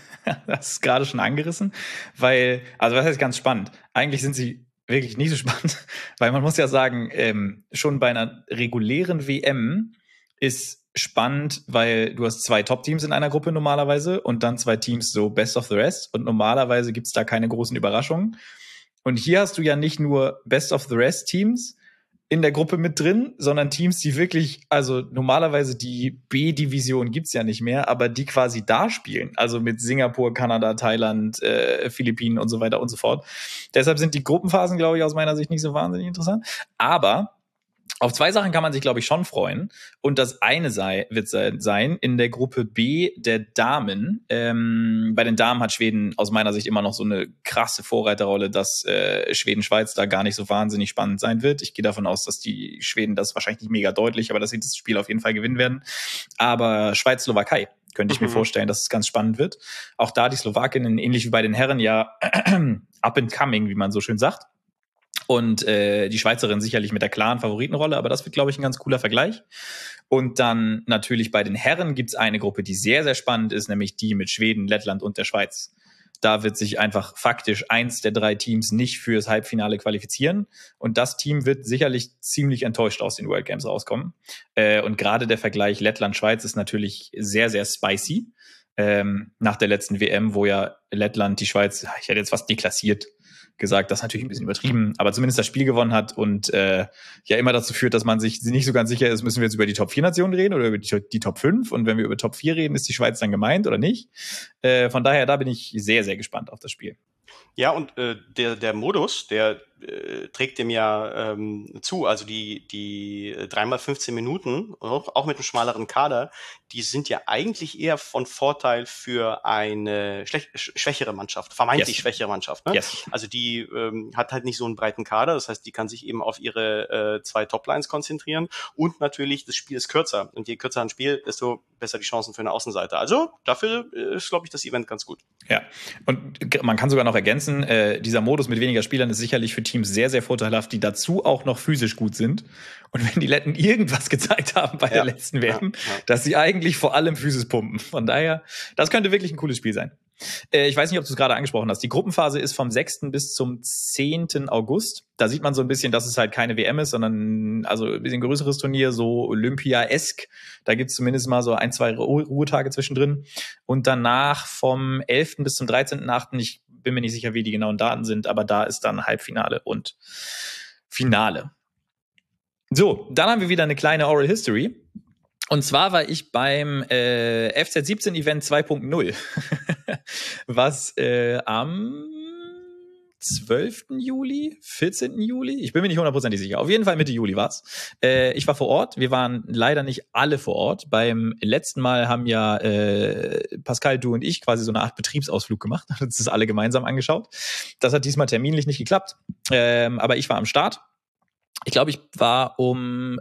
Das ist gerade schon angerissen, weil, also was heißt ganz spannend? Eigentlich sind sie wirklich nicht so spannend, weil man muss ja sagen, schon bei einer regulären WM ist spannend, weil du hast 2 Top-Teams in einer Gruppe normalerweise und dann 2 Teams so Best of the Rest und normalerweise gibt's da keine großen Überraschungen. Und hier hast du ja nicht nur Best of the Rest Teams in der Gruppe mit drin, sondern Teams, die wirklich, also normalerweise die B-Division gibt's ja nicht mehr, aber die quasi da spielen. Also mit Singapur, Kanada, Thailand, Philippinen und so weiter und so fort. Deshalb sind die Gruppenphasen, glaube ich, aus meiner Sicht nicht so wahnsinnig interessant. Aber auf 2 Sachen kann man sich, glaube ich, schon freuen. Und das eine wird sein, in der Gruppe B der Damen. Bei den Damen hat Schweden aus meiner Sicht immer noch so eine krasse Vorreiterrolle, dass Schweden-Schweiz da gar nicht so wahnsinnig spannend sein wird. Ich gehe davon aus, dass die Schweden das wahrscheinlich nicht mega deutlich, aber dass sie das Spiel auf jeden Fall gewinnen werden. Aber Schweiz-Slowakei könnte ich mir vorstellen, dass es ganz spannend wird. Auch da die Slowakinnen, ähnlich wie bei den Herren, ja up and coming, wie man so schön sagt. Und die Schweizerin sicherlich mit der klaren Favoritenrolle, aber das wird, glaube ich, ein ganz cooler Vergleich. Und dann natürlich bei den Herren gibt's eine Gruppe, die sehr, sehr spannend ist, nämlich die mit Schweden, Lettland und der Schweiz. Da wird sich einfach faktisch eins der 3 Teams nicht fürs Halbfinale qualifizieren. Und das Team wird sicherlich ziemlich enttäuscht aus den World Games rauskommen. Und gerade der Vergleich Lettland-Schweiz ist natürlich sehr, sehr spicy. Nach der letzten WM, wo ja Lettland die Schweiz, ich hätte jetzt fast deklassiert gesagt, das ist natürlich ein bisschen übertrieben, aber zumindest das Spiel gewonnen hat und ja immer dazu führt, dass man sich nicht so ganz sicher ist, müssen wir jetzt über die Top-4-Nationen reden oder über die Top 5 und wenn wir über Top 4 reden, ist die Schweiz dann gemeint oder nicht? Von daher, da bin ich sehr, sehr gespannt auf das Spiel. Ja, und der Modus, der trägt dem ja zu, also die 3x 15 Minuten, auch mit einem schmaleren Kader, die sind ja eigentlich eher von Vorteil für eine schwächere Mannschaft, vermeintlich schwächere Mannschaft. Ne? Also die hat halt nicht so einen breiten Kader, das heißt, die kann sich eben auf ihre 2 Toplines konzentrieren und natürlich, das Spiel ist kürzer und je kürzer ein Spiel, desto besser die Chancen für eine Außenseite. Also dafür ist, glaube ich, das Event ganz gut. Ja, und man kann sogar noch ergänzen, dieser Modus mit weniger Spielern ist sicherlich für Teams sehr, sehr vorteilhaft, die dazu auch noch physisch gut sind. Und wenn die Letten irgendwas gezeigt haben bei der letzten WM, dass sie eigentlich vor allem Physis pumpen. Von daher, das könnte wirklich ein cooles Spiel sein. Ich weiß nicht, ob du es gerade angesprochen hast. Die Gruppenphase ist vom 6. bis zum 10. August. Da sieht man so ein bisschen, dass es halt keine WM ist, sondern also ein bisschen größeres Turnier, so Olympia-esk. Da gibt's zumindest mal so 1, 2 Ruhetage zwischendrin. Und danach vom 11. bis zum 13.8. Ich bin mir nicht sicher, wie die genauen Daten sind, aber da ist dann Halbfinale und Finale. So, dann haben wir wieder eine kleine Oral History. Und zwar war ich beim FZ17 Event 2.0, was am 12. Juli, 14. Juli, ich bin mir nicht 100% sicher, auf jeden Fall Mitte Juli war's. Ich war vor Ort, wir waren leider nicht alle vor Ort. Beim letzten Mal haben ja Pascal, du und ich quasi so eine Art Betriebsausflug gemacht, uns das alle gemeinsam angeschaut. Das hat diesmal terminlich nicht geklappt, aber ich war am Start. Ich glaube, ich war um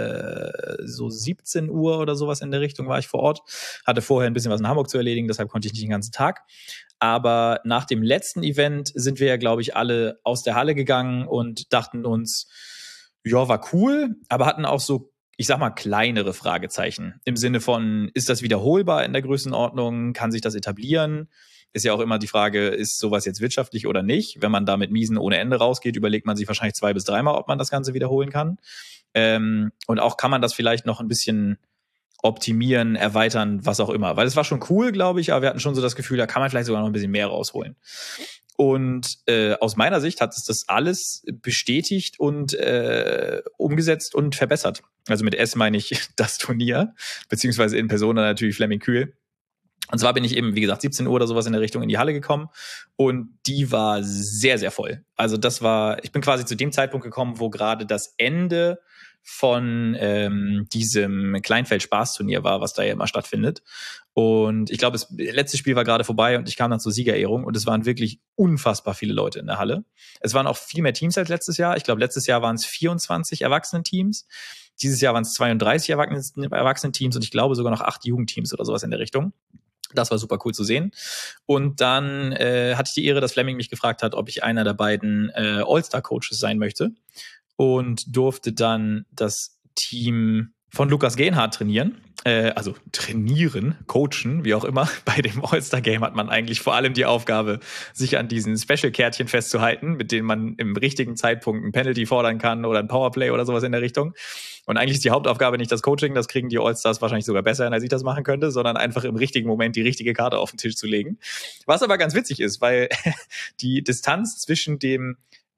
so 17 Uhr oder sowas in der Richtung war ich vor Ort. Hatte vorher ein bisschen was in Hamburg zu erledigen, deshalb konnte ich nicht den ganzen Tag. Aber nach dem letzten Event sind wir ja, glaube ich, alle aus der Halle gegangen und dachten uns, ja, war cool, aber hatten auch so, ich sag mal, kleinere Fragezeichen. Im Sinne von, ist das wiederholbar in der Größenordnung? Kann sich das etablieren? Ist ja auch immer die Frage, ist sowas jetzt wirtschaftlich oder nicht? Wenn man da mit Miesen ohne Ende rausgeht, überlegt man sich wahrscheinlich 2 bis 3 Mal, ob man das Ganze wiederholen kann. Und auch kann man das vielleicht noch ein bisschen optimieren, erweitern, was auch immer. Weil es war schon cool, glaube ich, aber wir hatten schon so das Gefühl, da kann man vielleicht sogar noch ein bisschen mehr rausholen. Und aus meiner Sicht hat es das alles bestätigt und umgesetzt und verbessert. Also mit S meine ich das Turnier, beziehungsweise in Persona natürlich Flemming Kühl. Und zwar bin ich eben, wie gesagt, 17 Uhr oder sowas in der Richtung in die Halle gekommen und die war sehr, sehr voll. Also ich bin quasi zu dem Zeitpunkt gekommen, wo gerade das Ende von diesem Kleinfeld-Spaßturnier war, was da ja immer stattfindet. Und ich glaube, das letzte Spiel war gerade vorbei und ich kam dann zur Siegerehrung und es waren wirklich unfassbar viele Leute in der Halle. Es waren auch viel mehr Teams als letztes Jahr. Ich glaube, letztes Jahr waren es 24 Erwachsenen-Teams. Dieses Jahr waren es 32 Erwachsenen-Teams und ich glaube sogar noch 8 Jugendteams oder sowas in der Richtung. Das war super cool zu sehen. Und dann hatte ich die Ehre, dass Flemming mich gefragt hat, ob ich einer der beiden All-Star-Coaches sein möchte. Und durfte dann das Team von Lukas Genhardt trainieren. Also trainieren, coachen, wie auch immer. Bei dem All-Star-Game hat man eigentlich vor allem die Aufgabe, sich an diesen Special-Kärtchen festzuhalten, mit denen man im richtigen Zeitpunkt ein Penalty fordern kann oder ein Powerplay oder sowas in der Richtung. Und eigentlich ist die Hauptaufgabe nicht das Coaching, das kriegen die All-Stars wahrscheinlich sogar besser, als ich das machen könnte, sondern einfach im richtigen Moment die richtige Karte auf den Tisch zu legen. Was aber ganz witzig ist, weil die Distanz zwischen dem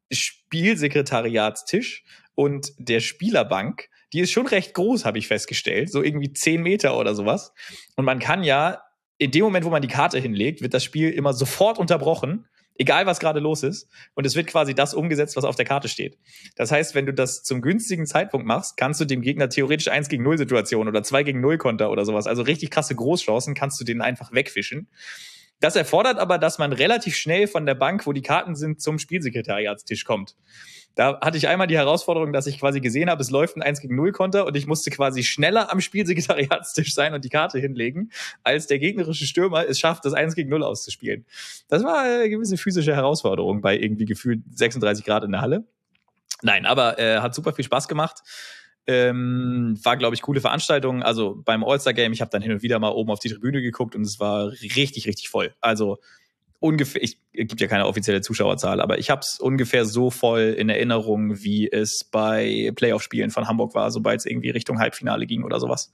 Spielsekretariatstisch und der Spielerbank, die ist schon recht groß, habe ich festgestellt. So irgendwie 10 Meter oder sowas. Und man kann ja, in dem Moment, wo man die Karte hinlegt, wird das Spiel immer sofort unterbrochen, egal was gerade los ist. Und es wird quasi das umgesetzt, was auf der Karte steht. Das heißt, wenn du das zum günstigen Zeitpunkt machst, kannst du dem Gegner theoretisch 1 gegen 0 Situationen oder 2 gegen 0 Konter oder sowas, also richtig krasse Großchancen, kannst du denen einfach wegfischen. Das erfordert aber, dass man relativ schnell von der Bank, wo die Karten sind, zum Spielsekretariatstisch kommt. Da hatte ich einmal die Herausforderung, dass ich quasi gesehen habe, es läuft ein 1 gegen 0 Konter und ich musste quasi schneller am Spielsekretariatstisch sein und die Karte hinlegen, als der gegnerische Stürmer es schafft, das 1 gegen 0 auszuspielen. Das war eine gewisse physische Herausforderung bei irgendwie gefühlt 36 Grad in der Halle. Nein, aber hat super viel Spaß gemacht. War, glaube ich, coole Veranstaltung. Also beim All-Star-Game, ich habe dann hin und wieder mal oben auf die Tribüne geguckt und es war richtig, richtig voll. Also ungefähr, es gibt ja keine offizielle Zuschauerzahl, aber ich habe es ungefähr so voll in Erinnerung, wie es bei Playoff-Spielen von Hamburg war, sobald es irgendwie Richtung Halbfinale ging oder sowas.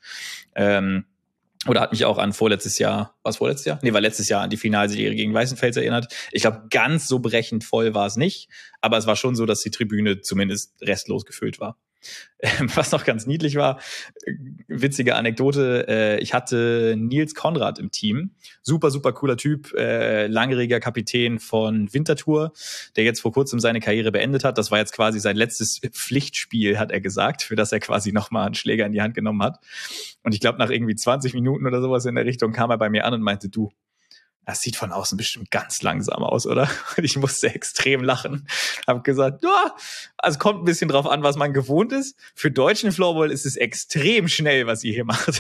Oder hat mich auch an vorletztes Jahr, was vorletztes Jahr? Nee, war letztes Jahr an die Finalserie gegen Weißenfels erinnert. Ich glaube, ganz so brechend voll war es nicht, aber es war schon so, dass die Tribüne zumindest restlos gefüllt war. Was noch ganz niedlich war, witzige Anekdote, ich hatte Nils Konrad im Team, super, super cooler Typ, langjähriger Kapitän von Winterthur, der jetzt vor kurzem seine Karriere beendet hat. Das war jetzt quasi sein letztes Pflichtspiel, hat er gesagt, für das er quasi nochmal einen Schläger in die Hand genommen hat. Und ich glaube, nach irgendwie 20 Minuten oder sowas in der Richtung kam er bei mir an und meinte, du, das sieht von außen bestimmt ganz langsam aus, oder? Und ich musste extrem lachen. Hab gesagt, ja, also kommt ein bisschen drauf an, was man gewohnt ist. Für deutschen Floorball ist es extrem schnell, was ihr hier macht.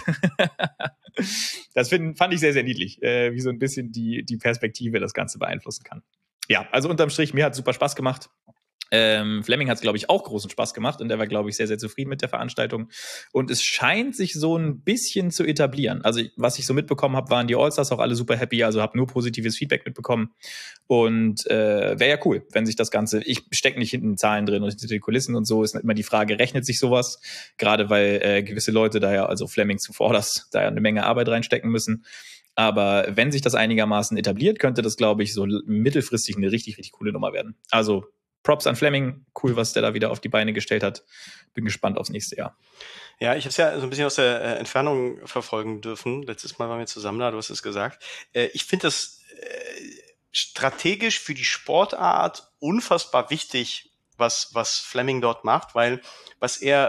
Das fand ich sehr, sehr niedlich, wie so ein bisschen die Perspektive das Ganze beeinflussen kann. Ja, also unterm Strich, mir hat super Spaß gemacht. Flemming hat es, glaube ich, auch großen Spaß gemacht und er war, glaube ich, sehr, sehr zufrieden mit der Veranstaltung. Und es scheint sich so ein bisschen zu etablieren. Also, was ich so mitbekommen habe, waren die Allstars auch alle super happy, also habe nur positives Feedback mitbekommen. Und wäre ja cool, wenn sich das Ganze, ich stecke nicht hinten Zahlen drin und hinter den Kulissen und so, ist immer die Frage, rechnet sich sowas? Gerade weil gewisse Leute da ja, also Flemming zuvorderst, da ja eine Menge Arbeit reinstecken müssen. Aber wenn sich das einigermaßen etabliert, könnte das, glaube ich, so mittelfristig eine richtig, richtig coole Nummer werden. Also Props an Flemming, cool, was der da wieder auf die Beine gestellt hat. Bin gespannt aufs nächste Jahr. Ja, ich habe es ja so ein bisschen aus der Entfernung verfolgen dürfen. Letztes Mal waren wir zusammen da, du hast es gesagt. Ich finde das strategisch für die Sportart unfassbar wichtig, was Flemming dort macht, weil was er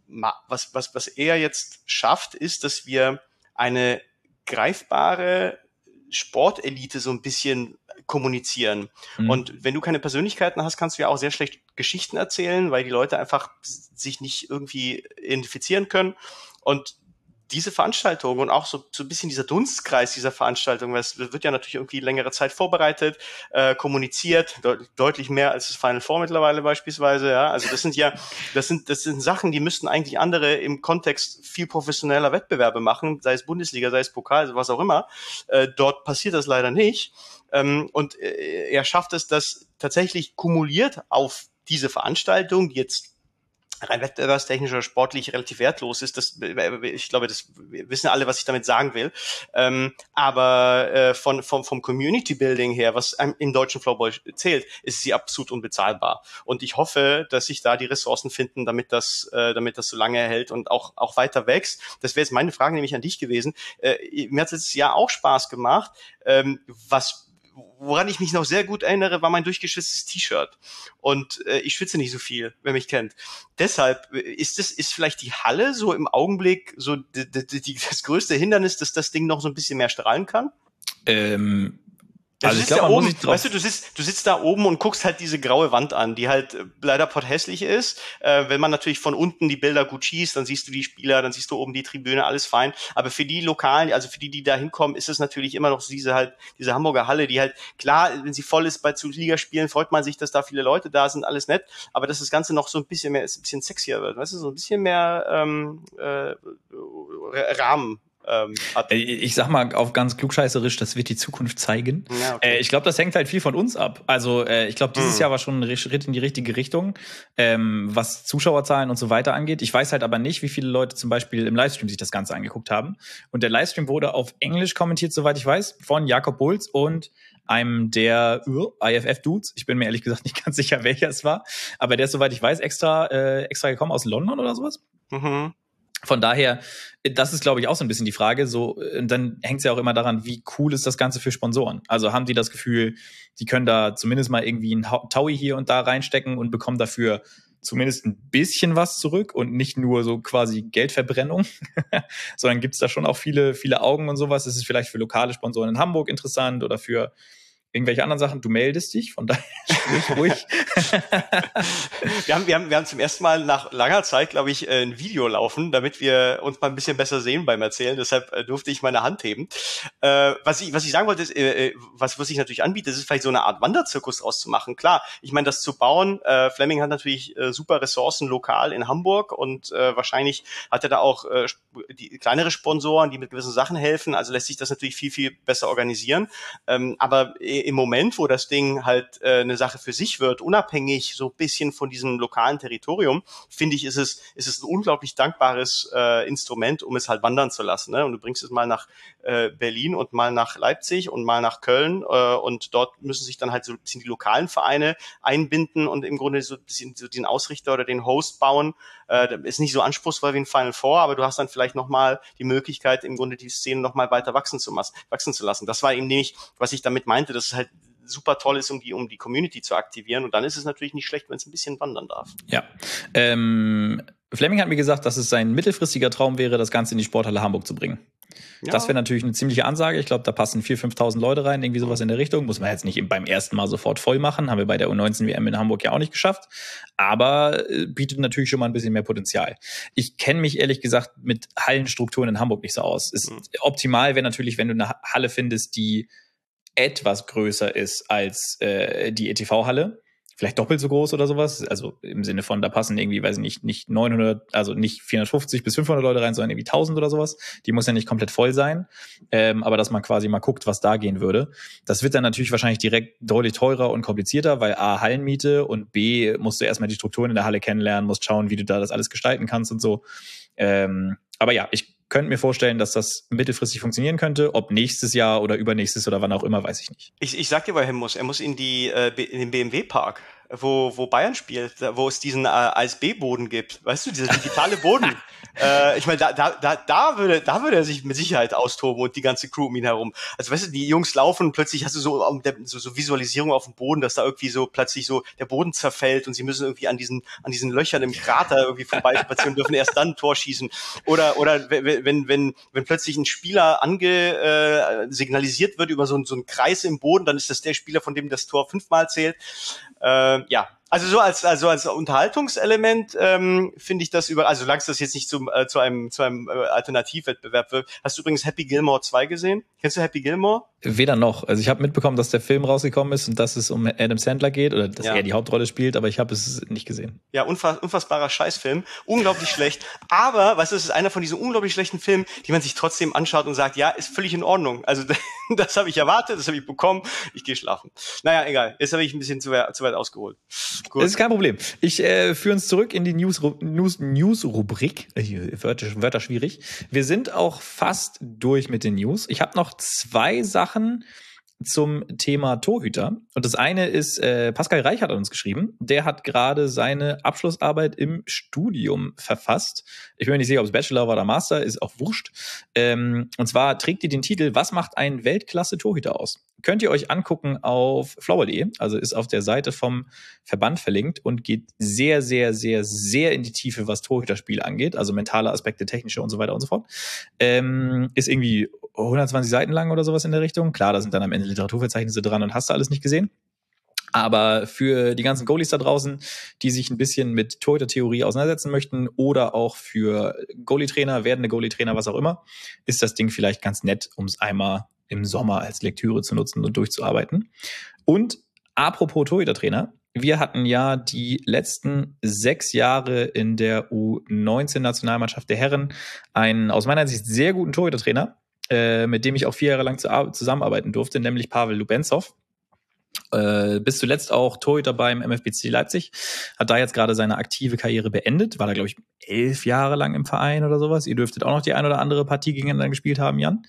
jetzt schafft, ist, dass wir eine greifbare Sportelite so ein bisschen kommunizieren. Und wenn du keine Persönlichkeiten hast, kannst du ja auch sehr schlecht Geschichten erzählen, weil die Leute einfach sich nicht irgendwie identifizieren können. Und diese Veranstaltung und auch so ein bisschen dieser Dunstkreis dieser Veranstaltung, weil es wird ja natürlich irgendwie längere Zeit vorbereitet, kommuniziert, deutlich mehr als das Final Four mittlerweile beispielsweise, ja. Also das sind Sachen, die müssten eigentlich andere im Kontext viel professioneller Wettbewerbe machen, sei es Bundesliga, sei es Pokal, was auch immer. Dort passiert das leider nicht. Und er schafft es, das tatsächlich kumuliert auf diese Veranstaltung, die jetzt rein wettbewerbstechnisch oder sportlich relativ wertlos ist. Ich glaube, das wissen alle, was ich damit sagen will. Aber vom Community Building her, was im deutschen Floorball zählt, ist sie absolut unbezahlbar. Und ich hoffe, dass sich da die Ressourcen finden, damit das so lange erhält und auch weiter wächst. Das wäre jetzt meine Frage nämlich an dich gewesen. Mir hat es letztes Jahr auch Spaß gemacht. Woran ich mich noch sehr gut erinnere, war mein durchgeschwitztes T-Shirt. Und ich schwitze nicht so viel, wer mich kennt. Deshalb ist vielleicht die Halle so im Augenblick so das größte Hindernis, dass das Ding noch so ein bisschen mehr strahlen kann? Also ich glaube, man muss nicht drauf. Weißt du, du sitzt da oben und guckst halt diese graue Wand an, die halt leider potthässlich ist. Wenn man natürlich von unten die Bilder gut schießt, dann siehst du die Spieler, dann siehst du oben die Tribüne, alles fein. Aber für die Lokalen, also für die da hinkommen, ist es natürlich immer noch diese Hamburger Halle, die halt, klar, wenn sie voll ist bei Ligaspielen, freut man sich, dass da viele Leute da sind, alles nett. Aber dass das Ganze noch so ein bisschen mehr, ein bisschen sexier wird, weißt du, so ein bisschen mehr Rahmen. Ich sag mal auf ganz klugscheißerisch, das wird die Zukunft zeigen. Ja, okay. Ich glaube, das hängt halt viel von uns ab. Also ich glaube, dieses Jahr war schon ein Schritt in die richtige Richtung, was Zuschauerzahlen und so weiter angeht. Ich weiß halt aber nicht, wie viele Leute zum Beispiel im Livestream sich das Ganze angeguckt haben. Und der Livestream wurde auf Englisch kommentiert, soweit ich weiß, von Jakob Bulls und einem der IFF-Dudes. Ich bin mir ehrlich gesagt nicht ganz sicher, welcher es war. Aber der ist, soweit ich weiß, extra gekommen aus London oder sowas. Mhm. Von daher, das ist, glaube ich, auch so ein bisschen die Frage. So, dann hängt es ja auch immer daran, wie cool ist das Ganze für Sponsoren. Also haben die das Gefühl, die können da zumindest mal irgendwie ein Taui hier und da reinstecken und bekommen dafür zumindest ein bisschen was zurück und nicht nur so quasi Geldverbrennung, sondern gibt's da schon auch viele, viele Augen und sowas. Das ist vielleicht für lokale Sponsoren in Hamburg interessant oder für irgendwelche anderen Sachen. Du meldest dich, von daher sprich ruhig. Wir haben zum ersten Mal nach langer Zeit, glaube ich, ein Video laufen, damit wir uns mal ein bisschen besser sehen beim Erzählen. Deshalb durfte ich meine Hand heben. Was ich sagen wollte, ist, was sich natürlich anbietet, ist vielleicht so eine Art Wanderzirkus auszumachen. Klar, ich meine, das zu bauen, Flemming hat natürlich super Ressourcen lokal in Hamburg und wahrscheinlich hat er da auch die kleinere Sponsoren, die mit gewissen Sachen helfen. Also lässt sich das natürlich viel, viel besser organisieren. Aber im Moment, wo das Ding halt eine Sache für sich wird, unabhängig so ein bisschen von diesem lokalen Territorium, finde ich, ist es ein unglaublich dankbares Instrument, um es halt wandern zu lassen. Ne? Und du bringst es mal nach Berlin und mal nach Leipzig und mal nach Köln und dort müssen sich dann halt so ein bisschen die lokalen Vereine einbinden und im Grunde so ein bisschen so den Ausrichter oder den Host bauen. Ist nicht so anspruchsvoll wie ein Final Four, aber du hast dann vielleicht nochmal die Möglichkeit, im Grunde die Szene nochmal weiter wachsen zu lassen. Das war eben nämlich, was ich damit meinte, dass es halt super toll ist, um die Community zu aktivieren. Und dann ist es natürlich nicht schlecht, wenn es ein bisschen wandern darf. Ja. Flemming hat mir gesagt, dass es sein mittelfristiger Traum wäre, das Ganze in die Sporthalle Hamburg zu bringen. Ja. Das wäre natürlich eine ziemliche Ansage. Ich glaube, da passen 4.000, 5.000 Leute rein, irgendwie sowas in der Richtung. Muss man jetzt nicht beim ersten Mal sofort voll machen. Haben wir bei der U19-WM in Hamburg ja auch nicht geschafft. Aber bietet natürlich schon mal ein bisschen mehr Potenzial. Ich kenne mich ehrlich gesagt mit Hallenstrukturen in Hamburg nicht so aus. Optimal wäre natürlich, wenn du eine Halle findest, die etwas größer ist als die ETV-Halle. Vielleicht doppelt so groß oder sowas. Also im Sinne von, da passen irgendwie, weiß ich nicht 900, also nicht 450 bis 500 Leute rein, sondern irgendwie 1000 oder sowas. Die muss ja nicht komplett voll sein. Aber dass man quasi mal guckt, was da gehen würde. Das wird dann natürlich wahrscheinlich direkt deutlich teurer und komplizierter, weil A, Hallenmiete und B, musst du erstmal die Strukturen in der Halle kennenlernen, musst schauen, wie du da das alles gestalten kannst und so. Aber ja, ich könnte mir vorstellen, dass das mittelfristig funktionieren könnte. Ob nächstes Jahr oder übernächstes oder wann auch immer, weiß ich nicht. Ich sag dir, woher er muss in den BMW-Park, wo Bayern spielt, wo es diesen ASB-Boden gibt. Weißt du, dieser digitale Boden. Ich meine, da würde er sich mit Sicherheit austoben und die ganze Crew um ihn herum. Also weißt du, die Jungs laufen und plötzlich hast du so Visualisierung auf dem Boden, dass da irgendwie so plötzlich so der Boden zerfällt und sie müssen irgendwie an diesen Löchern im Krater irgendwie vorbeispazieren, dürfen erst dann ein Tor schießen. Oder wenn plötzlich ein Spieler signalisiert wird über so einen Kreis im Boden, dann ist das der Spieler, von dem das Tor 5-mal zählt. Ja, also so als Unterhaltungselement finde ich das also solange es das jetzt nicht zu einem Alternativwettbewerb wird. Hast du übrigens Happy Gilmore 2 gesehen? Kennst du Happy Gilmore? Weder noch. Also ich habe mitbekommen, dass der Film rausgekommen ist und dass es um Adam Sandler geht oder dass er die Hauptrolle spielt, aber ich habe es nicht gesehen. Ja, unfassbarer Scheißfilm, unglaublich schlecht. Aber, weißt du, es ist einer von diesen unglaublich schlechten Filmen, die man sich trotzdem anschaut und sagt, ja, ist völlig in Ordnung. Also das habe ich erwartet, das habe ich bekommen, ich gehe schlafen. Naja, egal. Jetzt habe ich ein bisschen zu weit ausgeholt. Das ist kein Problem. Ich führe uns zurück in die News-Rubrik. Wörter schwierig. Wir sind auch fast durch mit den News. Ich habe noch 2 Sachen zum Thema Torhüter. Und das eine ist, Pascal Reichert hat uns geschrieben. Der hat gerade seine Abschlussarbeit im Studium verfasst. Ich bin mir nicht sicher, ob es Bachelor war oder Master, ist auch wurscht. Und zwar trägt die den Titel, was macht ein Weltklasse-Torhüter aus? Könnt ihr euch angucken auf flowball.de, also ist auf der Seite vom Verband verlinkt und geht sehr, sehr, sehr, sehr in die Tiefe, was Torhüterspiel angeht, also mentale Aspekte, technische und so weiter und so fort. Ist irgendwie 120 Seiten lang oder sowas in der Richtung. Klar, da sind dann am Ende Literaturverzeichnisse dran und hast du alles nicht gesehen. Aber für die ganzen Goalies da draußen, die sich ein bisschen mit Torhüter-Theorie auseinandersetzen möchten oder auch für Goalie-Trainer, werdende Goalie-Trainer, was auch immer, ist das Ding vielleicht ganz nett, um es einmal im Sommer als Lektüre zu nutzen und durchzuarbeiten. Und apropos Torhüter-Trainer, wir hatten ja die letzten 6 Jahre in der U19-Nationalmannschaft der Herren einen aus meiner Sicht sehr guten Torhüter-Trainer, mit dem ich auch 4 Jahre lang zusammenarbeiten durfte, nämlich Pavel Lubensov. Bis zuletzt auch Torhüter beim MFBC Leipzig, hat da jetzt gerade seine aktive Karriere beendet, war da, glaube ich, 11 Jahre lang im Verein oder sowas. Ihr dürftet auch noch die ein oder andere Partie gegeneinander gespielt haben, Jan.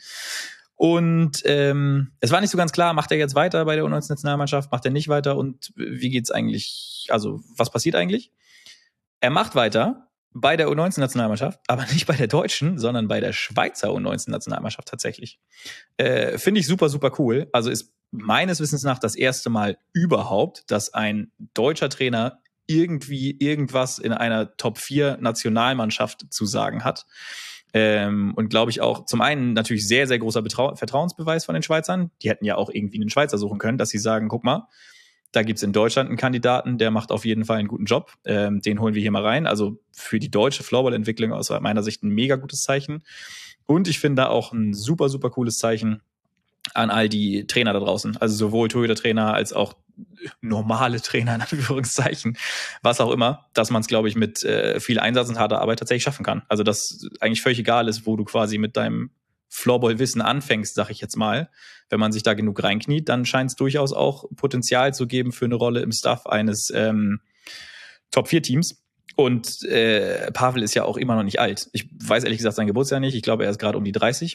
Und es war nicht so ganz klar, macht er jetzt weiter bei der U19-Nationalmannschaft, macht er nicht weiter und wie geht's eigentlich, also was passiert eigentlich? Er macht weiter bei der U19-Nationalmannschaft, aber nicht bei der deutschen, sondern bei der Schweizer U19-Nationalmannschaft tatsächlich. Finde ich super, super cool. Also ist meines Wissens nach das erste Mal überhaupt, dass ein deutscher Trainer irgendwie irgendwas in einer Top-4 Nationalmannschaft zu sagen hat. Und glaube ich auch zum einen natürlich sehr, sehr großer Vertrauensbeweis von den Schweizern. Die hätten ja auch irgendwie einen Schweizer suchen können, dass sie sagen, guck mal, da gibt's in Deutschland einen Kandidaten, der macht auf jeden Fall einen guten Job. Den holen wir hier mal rein. Also für die deutsche Floorball-Entwicklung aus meiner Sicht ein mega gutes Zeichen. Und ich finde da auch ein super, super cooles Zeichen an all die Trainer da draußen. Also sowohl Torhüter-Trainer als auch normale Trainer, in Anführungszeichen, was auch immer, dass man es, glaube ich, mit viel Einsatz und harter Arbeit tatsächlich schaffen kann. Also dass eigentlich völlig egal ist, wo du quasi mit deinem Floorball-Wissen anfängst, sag ich jetzt mal. Wenn man sich da genug reinkniet, dann scheint es durchaus auch Potenzial zu geben für eine Rolle im Staff eines Top-4-Teams. Und Pavel ist ja auch immer noch nicht alt. Ich weiß ehrlich gesagt sein Geburtsjahr nicht. Ich glaube, er ist gerade um die 30.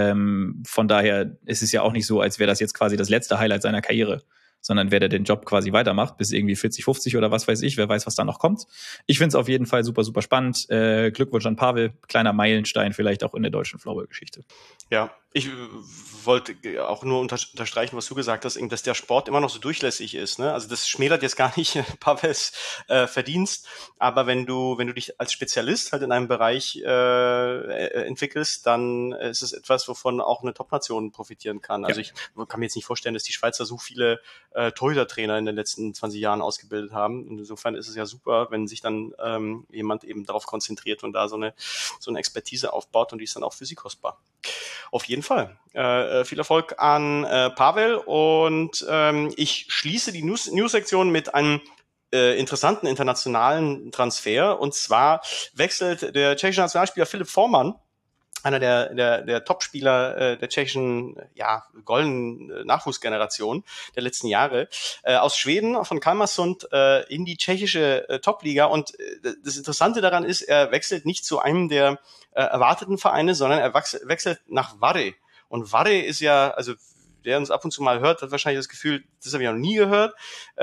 Von daher ist es ja auch nicht so, als wäre das jetzt quasi das letzte Highlight seiner Karriere, sondern wer der den Job quasi weitermacht, bis irgendwie 40, 50 oder was weiß ich, wer weiß, was da noch kommt. Ich finde es auf jeden Fall super, super spannend. Glückwunsch an Pavel, kleiner Meilenstein vielleicht auch in der deutschen Floorball-Geschichte. Ja, ich wollte auch nur unterstreichen, was du gesagt hast, dass der Sport immer noch so durchlässig ist. Ne? Also das schmälert jetzt gar nicht Pavels Verdienst, aber wenn du dich als Spezialist halt in einem Bereich entwickelst, dann ist es etwas, wovon auch eine Top-Nation profitieren kann. Also ich kann mir jetzt nicht vorstellen, dass die Schweizer so viele Torhüter-Trainer in den letzten 20 Jahren ausgebildet haben. Und insofern ist es ja super, wenn sich dann jemand eben darauf konzentriert und da so eine Expertise aufbaut und die ist dann auch für sie kostbar. Auf jeden Fall. Viel Erfolg an Pavel und ich schließe die News-Sektion mit einem interessanten internationalen Transfer und zwar wechselt der tschechische Nationalspieler Filip Forman, einer der Top-Spieler der tschechischen goldenen Nachwuchsgeneration der letzten Jahre, aus Schweden, von Kalmarsund in die tschechische Top-Liga. Und das Interessante daran ist, er wechselt nicht zu einem der erwarteten Vereine, sondern er wechselt nach Varre. Und Varre ist ja, also der uns ab und zu mal hört, hat wahrscheinlich das Gefühl, das habe ich noch nie gehört.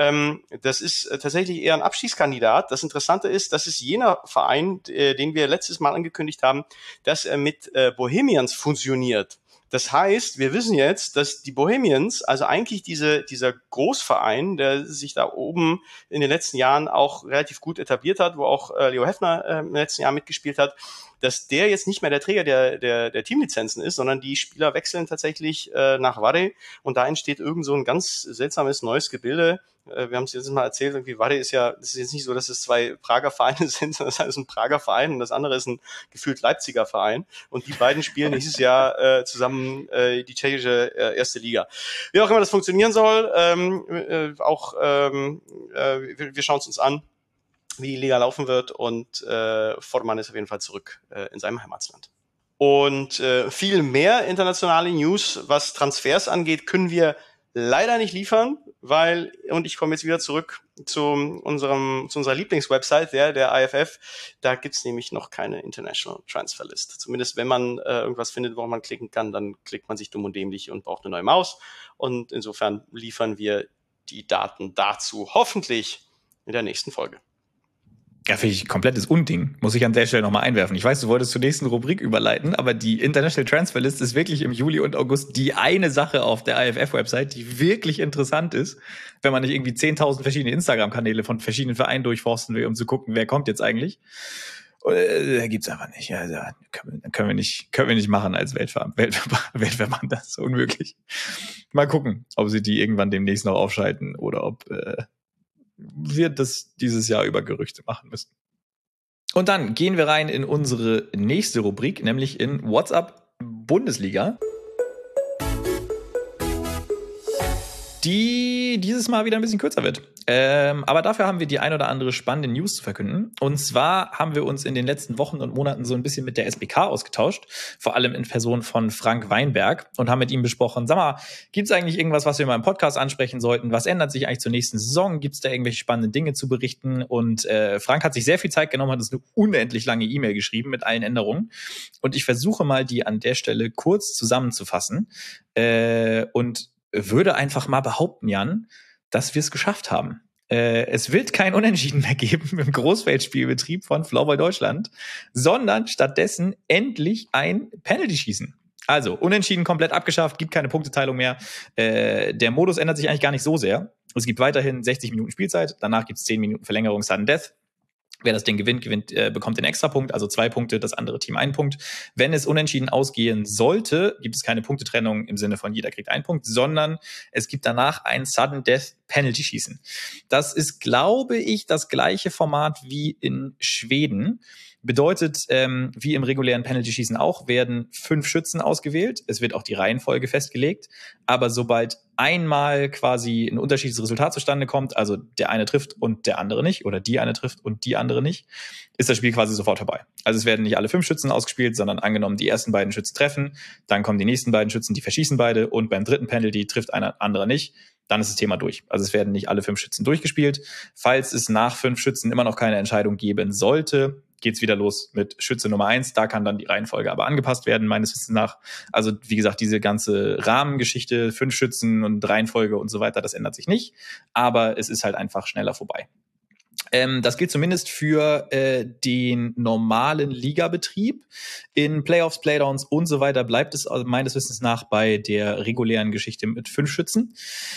Das ist tatsächlich eher ein Abstiegskandidat. Das Interessante ist, das ist jener Verein, den wir letztes Mal angekündigt haben, dass er mit Bohemians fusioniert. Das heißt, wir wissen jetzt, dass die Bohemians, also eigentlich dieser Großverein, der sich da oben in den letzten Jahren auch relativ gut etabliert hat, wo auch Leo Heffner im letzten Jahr mitgespielt hat, dass der jetzt nicht mehr der Träger der Teamlizenzen ist, sondern die Spieler wechseln tatsächlich nach Varre und da entsteht irgend so ein ganz seltsames neues Gebilde. Wir haben es jetzt mal erzählt, irgendwie Varre ist jetzt nicht so, dass es 2 Prager Vereine sind, sondern das ist ein Prager Verein und das andere ist ein gefühlt Leipziger Verein und die beiden spielen dieses Jahr zusammen die tschechische erste Liga. Wie auch immer das funktionieren soll, wir schauen es uns an, wie die Liga laufen wird und Forman ist auf jeden Fall zurück in seinem Heimatland. Und viel mehr internationale News, was Transfers angeht, können wir leider nicht liefern, und ich komme jetzt wieder zurück zu unserer Lieblingswebsite, der IFF. Da gibt's nämlich noch keine International Transfer List. Zumindest wenn man irgendwas findet, worauf man klicken kann, dann klickt man sich dumm und dämlich und braucht eine neue Maus. Und insofern liefern wir die Daten dazu hoffentlich in der nächsten Folge. Ja, finde ich komplettes Unding. Muss ich an der Stelle nochmal einwerfen. Ich weiß, du wolltest zur nächsten Rubrik überleiten, aber die International Transfer List ist wirklich im Juli und August die eine Sache auf der IFF-Website, die wirklich interessant ist, wenn man nicht irgendwie 10.000 verschiedene Instagram-Kanäle von verschiedenen Vereinen durchforsten will, um zu gucken, wer kommt jetzt eigentlich. Gibt's einfach nicht. Ja, können wir nicht machen als Weltverband. Das ist unmöglich. Mal gucken, ob sie die irgendwann demnächst noch aufschalten oder ob wir das dieses Jahr über Gerüchte machen müssen. Und dann gehen wir rein in unsere nächste Rubrik, nämlich in WhatsApp Bundesliga, die dieses Mal wieder ein bisschen kürzer wird. Aber dafür haben wir die ein oder andere spannende News zu verkünden. Und zwar haben wir uns in den letzten Wochen und Monaten so ein bisschen mit der SBK ausgetauscht, vor allem in Person von Frank Weinberg, und haben mit ihm besprochen, sag mal, gibt es eigentlich irgendwas, was wir mal im Podcast ansprechen sollten? Was ändert sich eigentlich zur nächsten Saison? Gibt es da irgendwelche spannenden Dinge zu berichten? Und Frank hat sich sehr viel Zeit genommen, hat uns eine unendlich lange E-Mail geschrieben mit allen Änderungen. Und ich versuche mal, die an der Stelle kurz zusammenzufassen und würde einfach mal behaupten, Jan, dass wir es geschafft haben. Es wird kein Unentschieden mehr geben im Großfeldspielbetrieb von Floorball Deutschland, sondern stattdessen endlich ein Penalty-Schießen. Also Unentschieden komplett abgeschafft, gibt keine Punkteteilung mehr. Der Modus ändert sich eigentlich gar nicht so sehr. Es gibt weiterhin 60 Minuten Spielzeit, danach gibt es 10 Minuten Verlängerung Sudden Death. Wer das Ding gewinnt, bekommt den Extrapunkt, also 2 Punkte, das andere Team 1 Punkt. Wenn es unentschieden ausgehen sollte, gibt es keine Punktetrennung im Sinne von jeder kriegt 1 Punkt, sondern es gibt danach ein Sudden Death Penalty Schießen. Das ist, glaube ich, das gleiche Format wie in Schweden. Bedeutet, wie im regulären Penalty-Schießen auch, werden 5 Schützen ausgewählt. Es wird auch die Reihenfolge festgelegt. Aber sobald einmal quasi ein unterschiedliches Resultat zustande kommt, also der eine trifft und der andere nicht, oder die eine trifft und die andere nicht, ist das Spiel quasi sofort vorbei. Also es werden nicht alle 5 Schützen ausgespielt, sondern angenommen, die ersten beiden Schützen treffen, dann kommen die nächsten beiden Schützen, die verschießen beide, und beim dritten Penalty trifft einer andere nicht. Dann ist das Thema durch. Also es werden nicht alle 5 Schützen durchgespielt. Falls es nach 5 Schützen immer noch keine Entscheidung geben sollte, geht's wieder los mit Schütze Nummer 1. Da kann dann die Reihenfolge aber angepasst werden, meines Wissens nach. Also wie gesagt, diese ganze Rahmengeschichte, 5 Schützen und Reihenfolge und so weiter, das ändert sich nicht. Aber es ist halt einfach schneller vorbei. Das gilt zumindest für den normalen Ligabetrieb. In Playoffs, Playdowns und so weiter bleibt es meines Wissens nach bei der regulären Geschichte mit 5 Schützen.